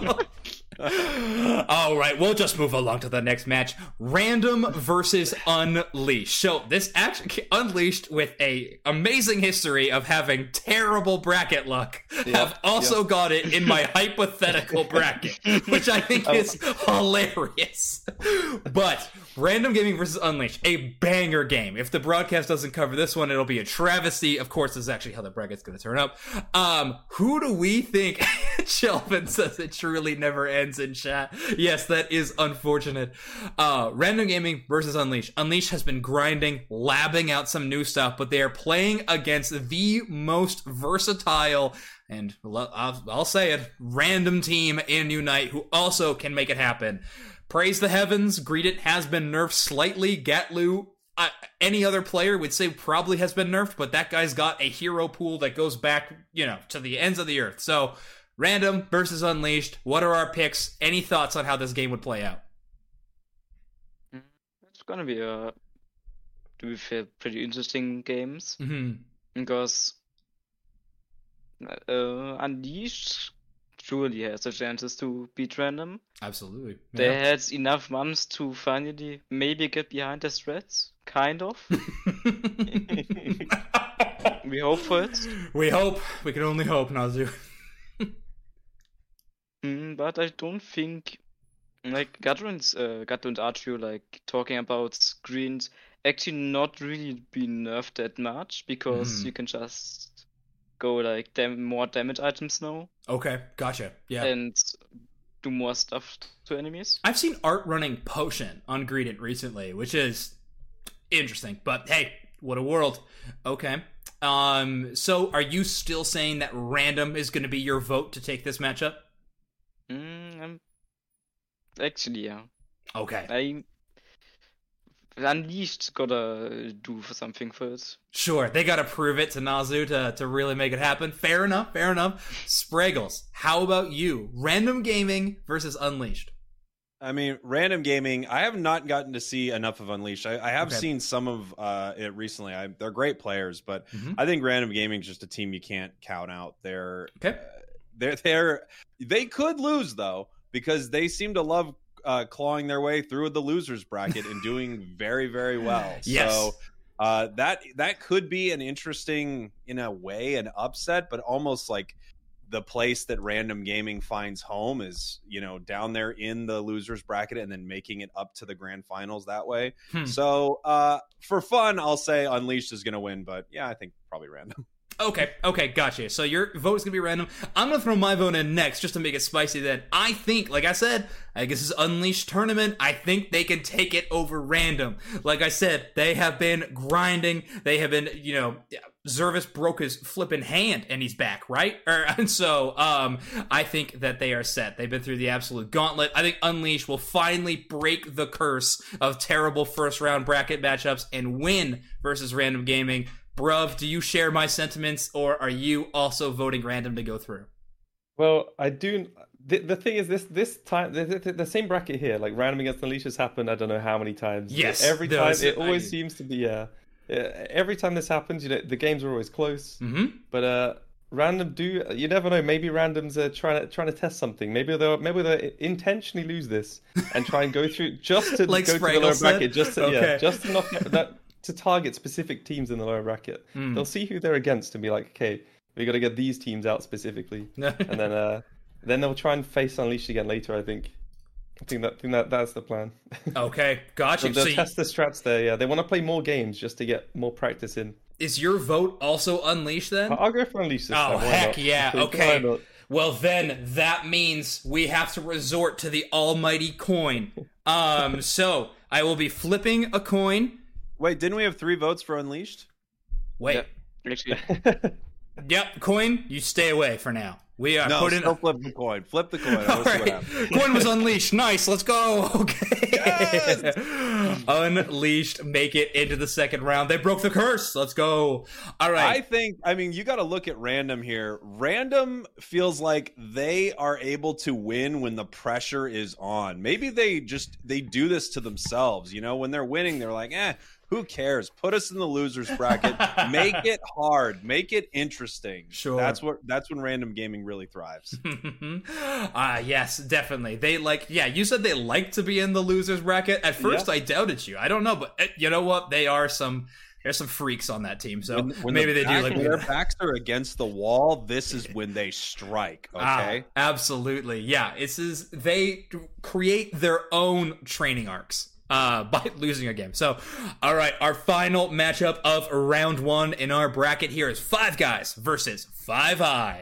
All right, we'll just move along to the next match. Random versus Unleashed. So this actually Unleashed, with a amazing history of having terrible bracket luck, have also got it in my hypothetical bracket, which I think is hilarious. But Random Gaming versus Unleashed, a banger game. If the broadcast doesn't cover this one, it'll be a travesty. Of course, this is actually how the bracket's going to turn up. Who do we think? Shelvin says it truly never ends in chat. Yes, that is unfortunate. Random Gaming versus Unleashed. Unleashed has been grinding, labbing out some new stuff, but they are playing against the most versatile, and I'll say it, random team in Unite who also can make it happen. Praise the heavens, Greedit has been nerfed slightly. Gatlu, any other player would say probably has been nerfed, but that guy's got a hero pool that goes back, to the ends of the earth. So, Random versus Unleashed, what are our picks? Any thoughts on how this game would play out? gonna be to be fair, pretty interesting games because Unleashed surely has the chances to beat Random. Absolutely. Yeah. They had enough months to finally maybe get behind the threats, kind of. We hope for it. We hope. We can only hope, Nazu. But I don't think, like, Gatlund Archio, like, talking about screens actually not really be nerfed that much because you can just go, like, more damage items now. Okay, gotcha. Yeah. And do more stuff to enemies. I've seen Art running Potion on Greedent recently, which is interesting. But hey, what a world. Okay. So are you still saying that Random is going to be your vote to take this matchup? Actually, yeah. Okay. Unleashed gotta do for something for it. Sure, they gotta prove it to Nazu to really make it happen. Fair enough. Spraggles, how about you? Random Gaming versus Unleashed. I mean, Random Gaming, I have not gotten to see enough of Unleashed. I have seen some of it recently. They're great players, but I think Random Gaming is just a team you can't count out. They could lose, though, because they seem to love clawing their way through the losers bracket and doing very, very well. Yes. So that could be an interesting, in a way, an upset, but almost like the place that Random Gaming finds home is, down there in the losers bracket and then making it up to the grand finals that way. So for fun, I'll say Unleashed is going to win, but yeah, I think probably Random. Okay, gotcha. So your vote is going to be Random. I'm going to throw my vote in next just to make it spicy then. I think, like I said, I guess this is Unleashed tournament. I think they can take it over Random. Like I said, they have been grinding. They have been, Zervis broke his flipping hand and he's back, right? And so I think that they are set. They've been through the absolute gauntlet. I think Unleashed will finally break the curse of terrible first round bracket matchups and win versus Random Gaming. Bruv, do you share my sentiments, or are you also voting Random to go through? Well, I do. The thing is, this time, the same bracket here, like Random against Unleashed has happened, I don't know how many times. Yes. Every time, it always seems to be, every time this happens, the games are always close. But Random you never know, maybe Random's trying to test something. Maybe they'll intentionally lose this and try and go through, just to like go to the lower bracket, just to knock that. To target specific teams in the lower bracket. They'll see who they're against and be like, okay, we got to get these teams out specifically, and then they'll try and face Unleashed again later. I think that's the plan. Okay, gotcha. They'll test the strats there. Yeah, they want to play more games just to get more practice in. Is your vote also Unleashed then? I'll go for Unleashed this time. Oh heck yeah! Okay. Well then, that means we have to resort to the almighty coin. So I will be flipping a coin. Wait, didn't we have 3 votes for Unleashed? Wait. Yep, coin, you stay away for now. We are putting... No, flip the coin. Flip the coin. All right. Coin was Unleashed. Nice, let's go. Okay. Yes! Unleashed make it into the second round. They broke the curse. Let's go. All right. I mean, you got to look at Random here. Random feels like they are able to win when the pressure is on. Maybe they do this to themselves. When they're winning, they're like, who cares? Put us in the losers bracket. Make it hard. Make it interesting. Sure. That's when Random Gaming really thrives. Yes, definitely. You said they like to be in the losers bracket. At first, I doubted you. I don't know, but you know what? There's some freaks on that team. So when maybe they do like their backs are against the wall. This is when they strike. Okay. Absolutely. Yeah. They create their own training arcs. By losing a game. So, all right, our final matchup of round 1 in our bracket here is Five Guys versus 5i.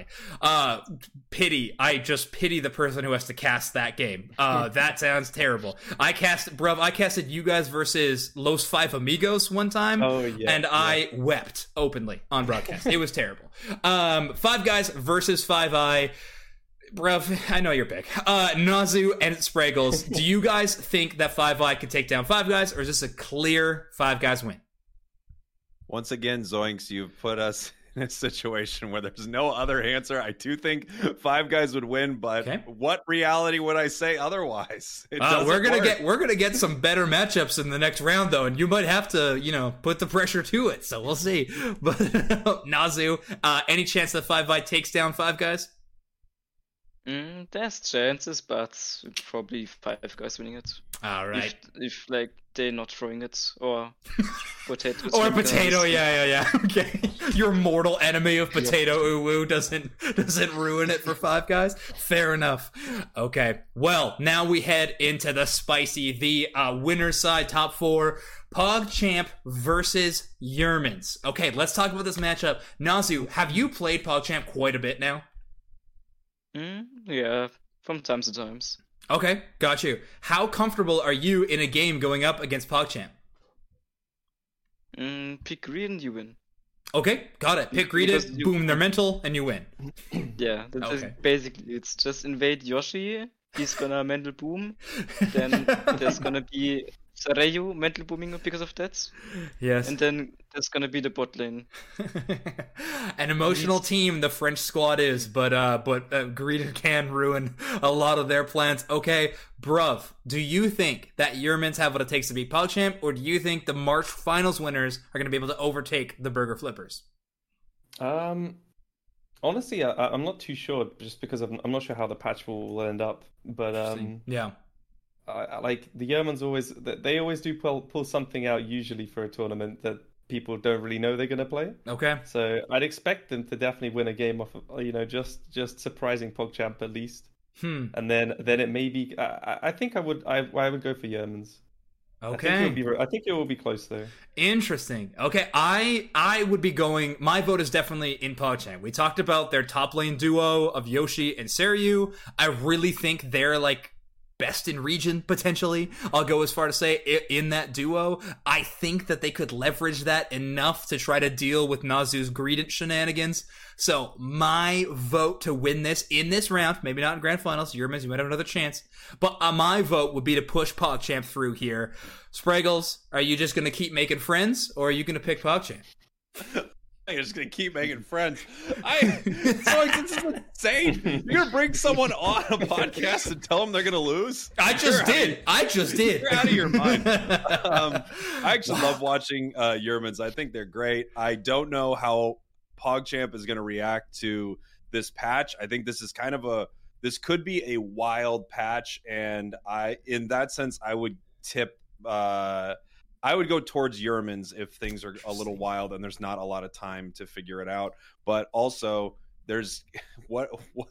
I just pity the person who has to cast that game. That sounds terrible. I casted you guys versus Los Five Amigos one time, and I wept openly on broadcast. It was terrible. Five Guys versus 5i. Bruv, I know your pick. Nazu and Spraggles, do you guys think that 5i can take down Five Guys, or is this a clear Five Guys win? Once again, Zoinks, you've put us in a situation where there's no other answer. I do think Five Guys would win, but what reality would I say otherwise? We're gonna get some better matchups in the next round, though, and you might have to, put the pressure to it. So we'll see. But Nazu, any chance that 5i takes down Five Guys? There's chances, but probably Five Guys winning it. All right. If like they're not throwing it, or potato. Or potato, yeah. Okay. Your mortal enemy of potato uwu doesn't ruin it for Five Guys. Fair enough. Okay. Well, now we head into the spicy, the winner's side, top 4. PogChamp versus Yermans. Okay, let's talk about this matchup. Nazu, have you played PogChamp quite a bit now? Yeah, from time to times. Okay, got you. How comfortable are you in a game going up against PogChamp? Pick green, you win. Okay, got it. Pick green, boom, they're mental, and you win. Yeah, that's basically, it's just invade Yoshi, he's gonna mental boom, then there's gonna be Sareyu mental booming because of that. Yes. And then there's gonna be the bot lane. An emotional team the French squad is, but Greeter can ruin a lot of their plans. Okay, bruv, do you think that Yermans have what it takes to beat PogChamp, or do you think the March finals winners are gonna be able to overtake the Burger Flippers? Honestly, I'm not too sure, just because I'm not sure how the patch will end up. But yeah. I like the Yermans they always do pull something out usually for a tournament that people don't really know they're going to play. Okay. So I'd expect them to definitely win a game off of, just surprising PogChamp at least. And then it may be, I think I would go for Yermans. Okay. I think it will be close though. Interesting. Okay, I would be going. My vote is definitely in PogChamp. We talked about their top lane duo of Yoshi and Sareyu. I really think they're like best in region, potentially. I'll go as far to say in that duo. I think that they could leverage that enough to try to deal with Nazu's Greedent shenanigans. So my vote to win this in this round, maybe not in grand finals, Yermans, you might have another chance, but my vote would be to push PogChamp through here. Spraggles, are you just going to keep making friends, or are you going to pick PogChamp? You're just gonna keep making friends. This is insane. You're gonna bring someone on a podcast and tell them they're gonna lose? I just did. You're out of your mind. I actually love watching Yermans. I think they're great. I don't know how PogChamp is gonna react to this patch. I think this is this could be a wild patch, and in that sense, I would tip. I would go towards Yermans if things are a little wild and there's not a lot of time to figure it out. But also, there's what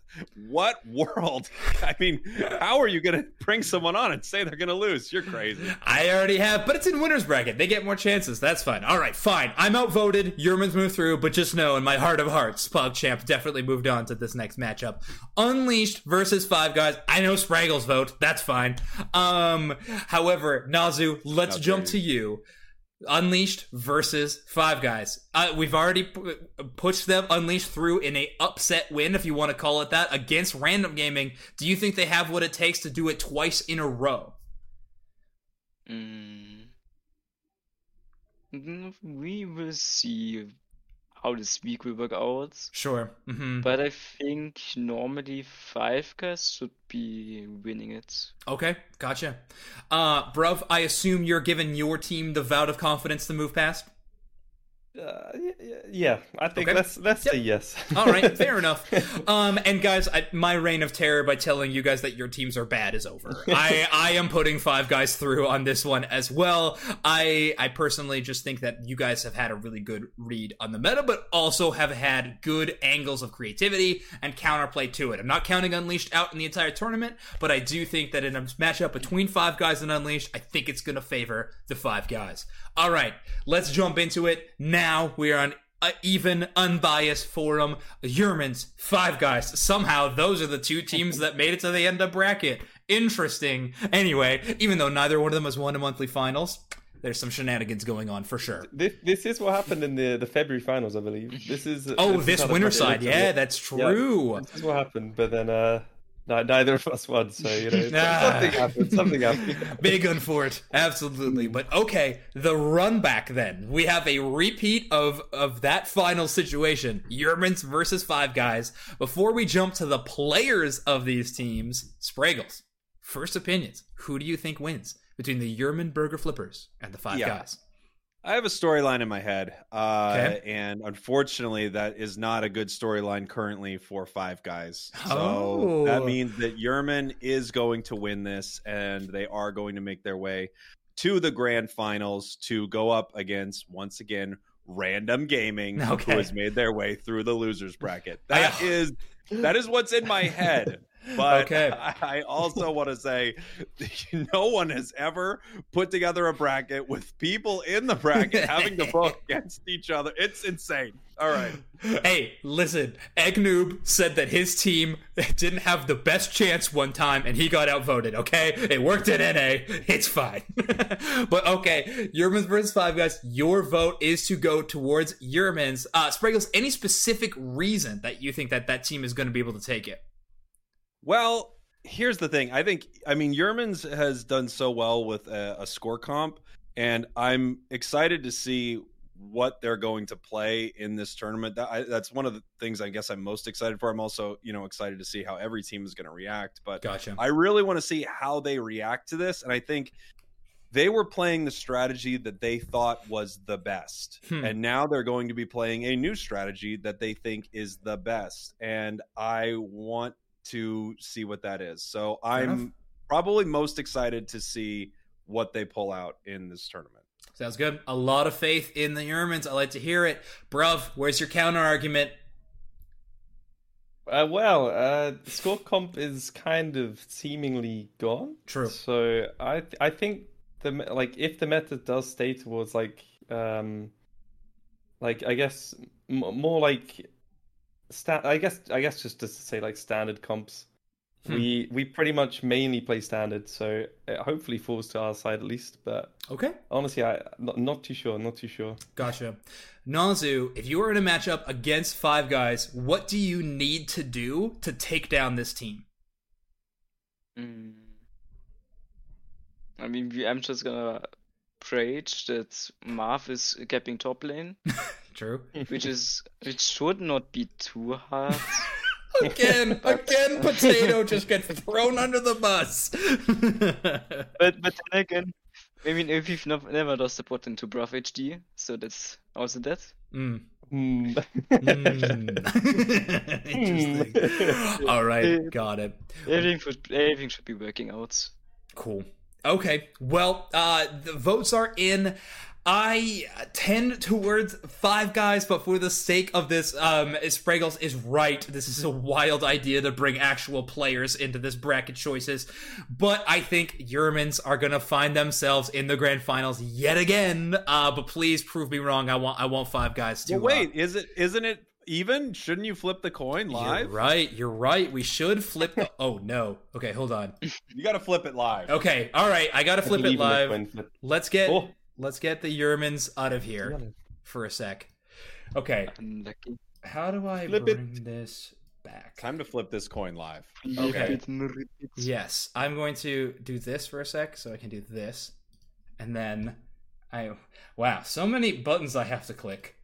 world? I mean, how are you going to bring someone on and say they're going to lose? You're crazy. I already have, but it's in winner's bracket. They get more chances. That's fine. All right, fine. I'm outvoted. Yermans moved through, but just know in my heart of hearts, PogChamp definitely moved on to this next matchup. Unleashed versus Five Guys. I know Spraggle's vote. That's fine. However, Nazu, let's jump to you. Unleashed versus Five Guys. We've already pushed them Unleashed through in a upset win, if you want to call it that, against Random Gaming. Do you think they have what it takes to do it twice in a row? We will see how this week will work out. Sure. Mm-hmm. But I think normally Five Guys should be winning it. Okay, gotcha. Bruv, I assume you're giving your team the vote of confidence to move past? Yeah, I think let's say yes. All right, fair enough. And guys, my reign of terror by telling you guys that your teams are bad is over. I am putting Five Guys through on this one as well. I personally just think that you guys have had a really good read on the meta, but also have had good angles of creativity and counterplay to it. I'm not counting Unleashed out in the entire tournament, but I do think that in a matchup between Five Guys and Unleashed, I think it's going to favor the Five Guys. All right, let's jump into it. Now we are on an even, unbiased forum. Yermans, Five Guys. Somehow those are the two teams that made it to the end of bracket. Interesting. Anyway, even though neither one of them has won a monthly finals, there's some shenanigans going on for sure. This is what happened in the February finals, I believe. This is this winter side. Yeah, that's true. Yeah, this is what happened. But then neither of us won, so something happened. Big un for it, absolutely. But okay, the run back then. We have a repeat of that final situation, Yermans versus Five Guys. Before we jump to the players of these teams, Spraggles, first opinions. Who do you think wins between the Yerman Burger Flippers and the Five Guys? I have a storyline in my head, and unfortunately, that is not a good storyline currently for Five Guys. So that means that Yerman is going to win this, and they are going to make their way to the grand finals to go up against, once again, Random Gaming, who has made their way through the losers bracket. That is what's in my head. But I also want to say no one has ever put together a bracket with people in the bracket having to vote against each other. It's insane. All right. Hey, listen, Egg Noob said that his team didn't have the best chance one time and he got outvoted, okay? It worked at NA. It's fine. But okay, Yermans versus Five Guys, your vote is to go towards Yermans. Spraggles, any specific reason that you think that team is going to be able to take it? Well, here's the thing. I mean, Yermans has done so well with a score comp, and I'm excited to see what they're going to play in this tournament. That's one of the things I guess I'm most excited for. I'm also, excited to see how every team is going to react. But I really want to see how they react to this, and I think they were playing the strategy that they thought was the best, and now they're going to be playing a new strategy that they think is the best, and I want to see what that is. So I'm probably most excited to see what they pull out in this tournament. Sounds good. A lot of faith in the Yermans. I like to hear it. Bruv, where's your counter argument? Score comp is kind of seemingly gone. True. So I think if the meta does stay towards I guess more like I guess just to say like standard comps, we pretty much mainly play standard, so it hopefully falls to our side at least. But honestly, not too sure. Gotcha. Nazu, if you were in a matchup against Five Guys, what do you need to do to take down this team? I mean, I'm just gonna preach that Marv is capping top lane. True. Which should not be too hard. Again, Potato just gets thrown under the bus. but then again, I mean, if you've never lost the bot into Bruv HD, so that's also that. Interesting. All right, got it. Everything should be working out. Cool. Okay, well, the votes are in. I tend towards Five Guys, but for the sake of this, Spraggles is right. This is a wild idea to bring actual players into this bracket choices. But I think Yermans are gonna find themselves in the grand finals yet again. But please prove me wrong. I want Five Guys to. Well, wait, isn't it even? Shouldn't you flip the coin live? You're right. We should flip the... Oh, no. Okay, hold on. You gotta flip it live. Okay, all right. I gotta flip it live. Let's get the Yermans out of here for a sec. Okay. How do I bring this back? Time to flip this coin live. Okay. Yes, I'm going to do this for a sec so I can do this. And then wow, so many buttons I have to click.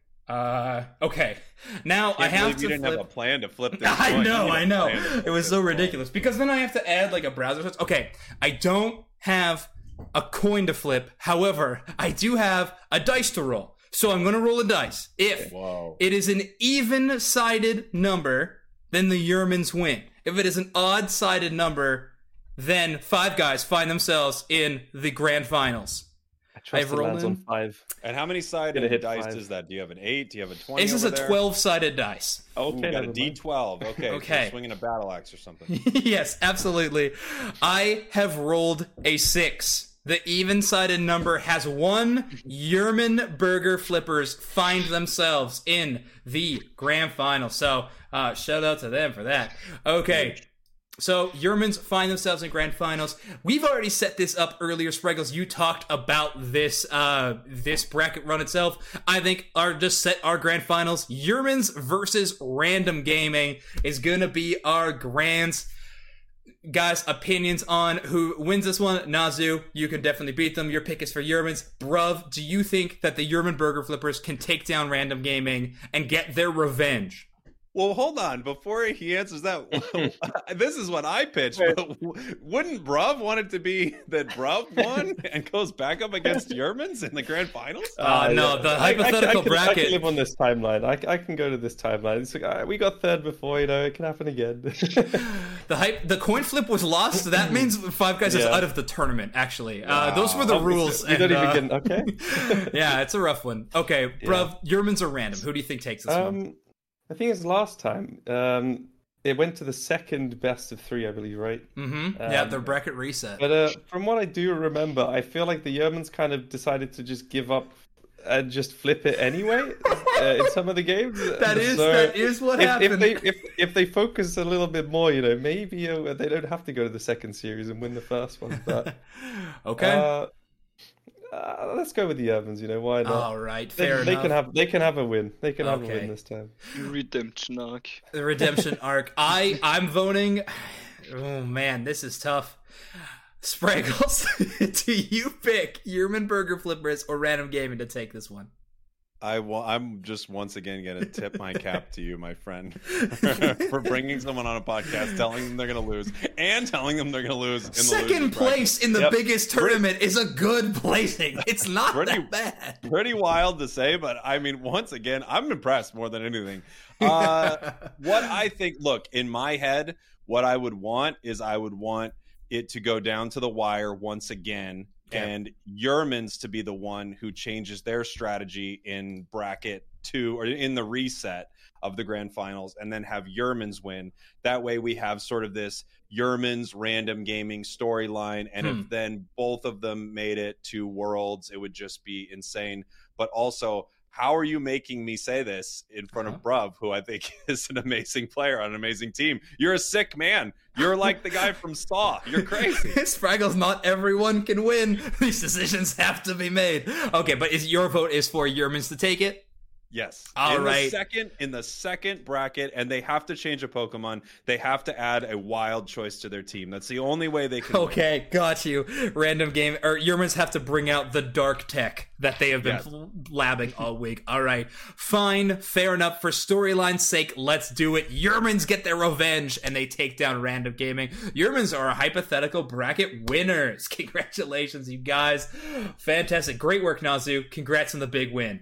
Okay. Now I have to. You didn't have a plan to flip this. I know. It was so ridiculous because then I have to add like a browser search. Okay, I don't have a coin to flip. However, I do have a dice to roll. So I'm going to roll a dice. If it is an even-sided number, then the Yermans win. If it is an odd-sided number, then Five Guys find themselves in the grand finals. I've rolled on 5. And how many sided dice is that? Do you have an 8? Do you have a 20? This is a 12-sided dice. Okay, you got a D12. Okay. Swinging a battle axe or something. Yes, absolutely. I have rolled a 6. The even-sided number has 1. Yerman Burger Flippers find themselves in the grand final. So, shout out to them for that. Okay. So, Yermans find themselves in grand finals. We've already set this up earlier, Spraggles. You talked about this this bracket run itself. I think just set our grand finals. Yermans versus Random Gaming is going to be our grands. Guys, opinions on who wins this one. Nazu, you can definitely beat them. Your pick is for Yermans. Bruv, do you think that the Yerman Burger Flippers can take down Random Gaming and get their revenge? Well, hold on. Before he answers that, this is what I pitched. But wouldn't Bruv want it to be that Bruv won and goes back up against Yermans in the grand finals? No, the hypothetical bracket. I can live on this timeline. I can go to this timeline. It's like, we got third before, it can happen again. The coin flip was lost. So that means Five Guys is out of the tournament, actually. Those were the rules. We don't even get, okay. Yeah, it's a rough one. Okay, Bruv, Yermans or Random? Who do you think takes this one? I think it's last time. It went to the second best of 3, I believe, right? Mm-hmm. Yeah, their bracket reset. But from what I do remember, I feel like the Yermans kind of decided to just give up and just flip it anyway in some of the games. That is what happened. If they focus a little bit more, maybe they don't have to go to the second series and win the first one. But okay. Let's go with the Yermans. Why not? All right, fair enough. They can have a win. They can have a win this time. Redemption arc. The redemption arc. I'm voting. Oh man, this is tough. Spraggles, do you pick Yerman Burger Flippers or Random Gaming to take this one? I'm just once again going to tip my cap to you, my friend, for bringing someone on a podcast, telling them they're going to lose, and telling them they're going to lose. In Second place in the biggest tournament is a good placing. It's not that bad. Pretty wild to say, but I mean, once again, I'm impressed more than anything. What I think, look, in my head, what I would want is I would want it to go down to the wire once again. And Yermans to be the one who changes their strategy in bracket 2 or in the reset of the grand finals, and then have Yermans win. That way we have sort of this Yermans Random Gaming storyline, and if then both of them made it to Worlds, it would just be insane. But also, how are you making me say this in front of Bruv, who I think is an amazing player on an amazing team? You're a sick man. You're like the guy from Saw. You're crazy. Spraggles, not everyone can win. These decisions have to be made. Okay, but your vote is for Yermans to take it? Yes. In the second bracket, and they have to change a Pokemon. They have to add a wild choice to their team. That's the only way they can win. Got you. Random game, or Yermans have to bring out the dark tech that they have been labbing all week. All right. Fine. Fair enough. For storyline's sake, let's do it. Yermans get their revenge, and they take down Random Gaming. Yermans are hypothetical bracket winners. Congratulations, you guys. Fantastic. Great work, Nazu. Congrats on the big win.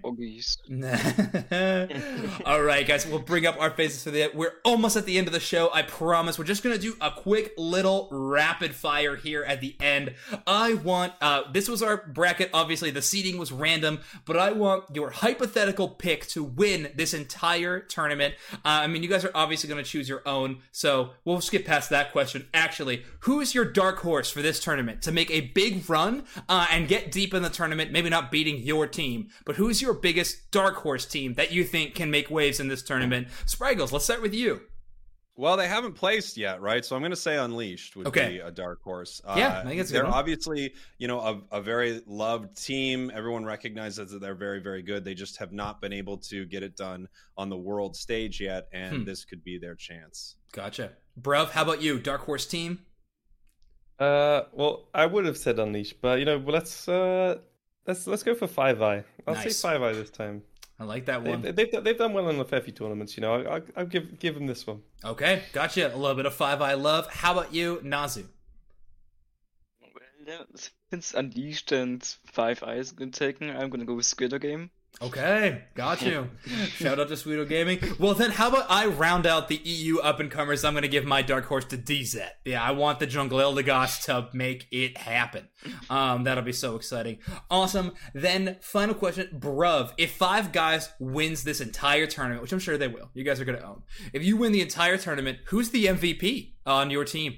All right, guys, we'll bring up our faces for the. We're almost at the end of the show. I promise. We're just gonna do a quick little rapid fire here at the end. I want. This was our bracket. Obviously, the seeding was random, but I want your hypothetical pick to win this entire tournament. I mean, you guys are obviously gonna choose your own, so we'll skip past that question. Actually, who is your dark horse for this tournament to make a big run and get deep in the tournament? Maybe not beating your team, but who's your biggest dark horse team that you think can make waves in this tournament? Spraggles, let's start with you. Well, they haven't placed yet, right? So I'm going to say Unleashed would be a dark horse. I think it's they're obviously, a very loved team. Everyone recognizes that they're very, very good. They just have not been able to get it done on the world stage yet, and this could be their chance. Gotcha. Bruv, how about you? Dark horse team? Well, I would have said Unleashed, but let's go for Five Eye. I'll say Five Eye this time. I like that one. They've done well in the fair few tournaments. I'll give them this one. Okay, gotcha. A little bit of Five Eye love. How about you, Nazu? Well, since Unleashed and Five Eyes been taken, I'm gonna go with Squiddo Game. Okay, got you. Shout out to Sweeto Gaming. Well, then how about I round out the EU up-and-comers? I'm going to give my dark horse to DZ. Yeah, I want the Jungle Eldegoss to make it happen. That'll be so exciting. Awesome. Then, final question. Bruv, if Five Guys wins this entire tournament, which I'm sure they will, you guys are going to own. If you win the entire tournament, who's the MVP on your team?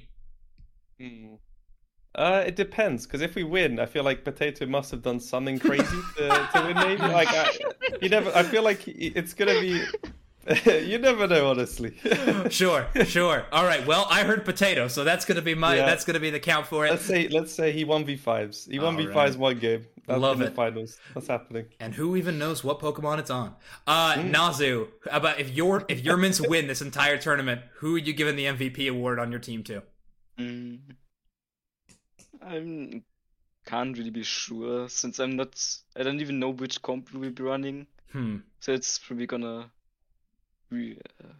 It depends, because if we win, I feel like Potato must have done something crazy to win. Maybe I feel like it's gonna be. You never know, honestly. Sure. All right. Well, I heard Potato, so that's gonna be that's gonna be the count for it. Let's say he 1v5s. He 1v5s one game. Love it. The finals. That's happening. And who even knows what Pokemon it's on? Nazu, about if Yermans win this entire tournament, who are you giving the MVP award on your team to? I can't really be sure since I don't even know which comp we will be running. So it's probably gonna be.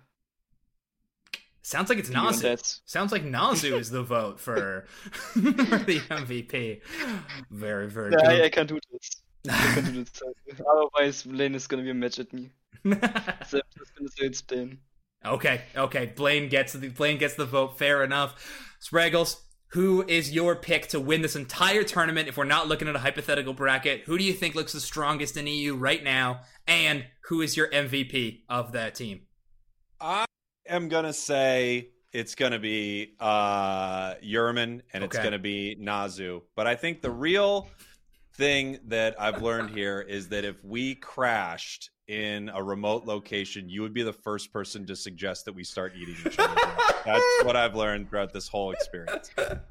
Sounds like it's Nazu. Sounds like Nazu is the vote for the MVP. Very, very good. I can't do this. Otherwise, Blaine is gonna be a match at me. So I'm just gonna say it's Blaine. Okay. Blaine gets the vote. Fair enough. Spraggles, who is your pick to win this entire tournament? If we're not looking at a hypothetical bracket, who do you think looks the strongest in EU right now? And who is your MVP of that team? I am going to say it's going to be Yerman and it's going to be Nazu. But I think the real thing that I've learned here is that if we crashed in a remote location, you would be the first person to suggest that we start eating each other. That's what I've learned throughout this whole experience.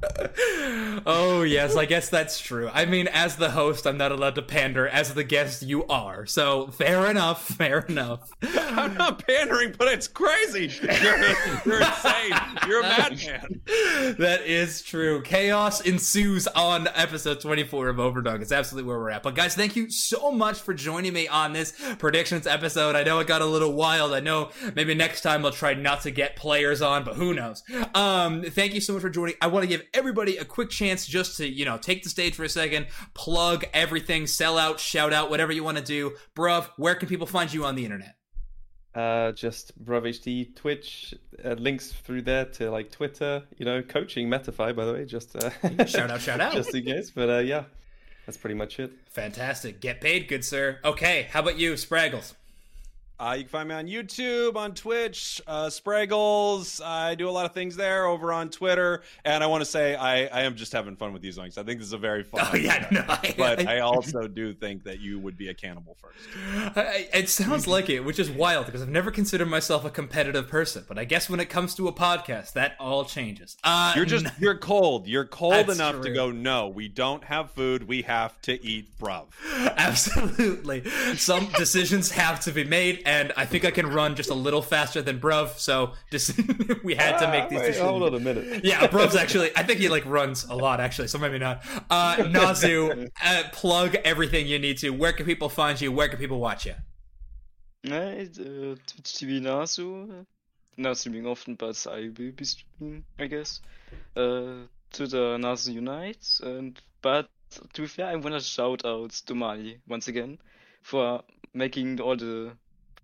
Oh, yes, I guess that's true. I mean, as the host, I'm not allowed to pander. As the guest, you are. So, fair enough. I'm not pandering, but it's crazy. You're insane. You're a madman. That is true. Chaos ensues on episode 24 of Overdog. It's absolutely where we're at. But, guys, thank you so much for joining me on this predictions episode. I know it got a little wild. I know maybe next time I'll try not to get players on, but who knows? Thank you so much for joining. I want to give everybody a quick chance just to, take the stage for a second, plug everything, sell out, shout out, whatever you want to do. Bruv, where can people find you on the internet? Just BruvHD, Twitch, links through there to like Twitter, coaching Metafy, by the way, just shout out just in case. But yeah, that's pretty much it. Fantastic. Get paid, good sir. Okay, how about you, Spraggles? You can find me on YouTube, on Twitch, Spraggles. I do a lot of things there over on Twitter. And I want to say I am just having fun with you, Zoinks. I think this is a very fun but I also do think that you would be a cannibal first. It sounds like it, which is wild because I've never considered myself a competitive person. But I guess when it comes to a podcast, that all changes. You're cold. You're cold enough to go, no, we don't have food. We have to eat bruv. Absolutely. Some decisions have to be made. And I think I can run just a little faster than Bruv, so we had to make these decisions. Hold on a minute. Yeah, Bruv's actually, I think he runs a lot actually, so maybe not. Nazu, plug everything you need to. Where can people find you? Where can people watch you? Twitch TV Nazu. Not streaming often, but I will be streaming, I guess. To the Nazu Unite. But to be fair, I want to shout out Domani once again for making all the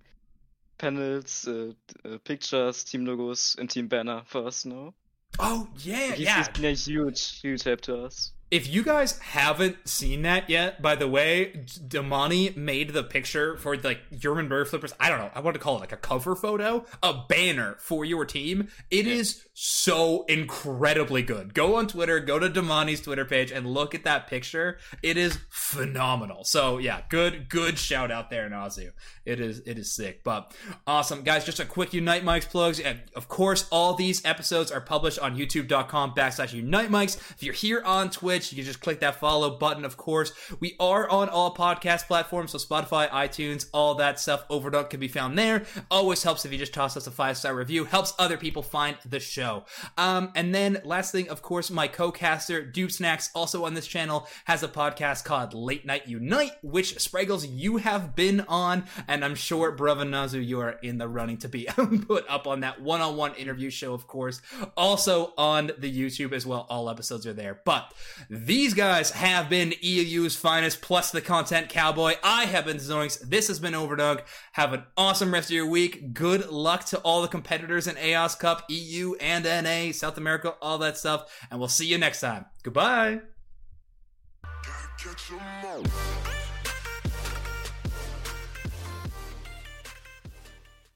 panels, pictures, team logos, and team banner for us now. Oh, yeah. He's been a huge help to us. If you guys haven't seen that yet, by the way, Damani made the picture for Yerman Bird Flippers. I don't know. I want to call it a cover photo, a banner for your team. It is so incredibly good. Go on Twitter, go to Damani's Twitter page and look at that picture. It is phenomenal. So yeah, good shout out there, Nazu. It is sick, but awesome. Guys, just a quick Unite Mics plugs. And of course, all these episodes are published on youtube.com/Unite Mics. If you're here on Twitch, you can just click that follow button, of course. We are on all podcast platforms, so Spotify, iTunes, all that stuff. Overdunk can be found there. Always helps if you just toss us a 5-star review. Helps other people find the show. And then last thing, of course, my co-caster, Dude Snacks, also on this channel, has a podcast called Late Night Unite, which, Spraggles, you have been on, and I'm sure, Bruv and Nazu, you are in the running to be put up on that one-on-one interview show, of course. Also on the YouTube as well. All episodes are there. But these guys have been EU's finest, plus the content cowboy. I have been Zoinks. This has been Overdog. Have an awesome rest of your week. Good luck to all the competitors in AOS Cup, EU and NA, South America, all that stuff. And we'll see you next time. Goodbye.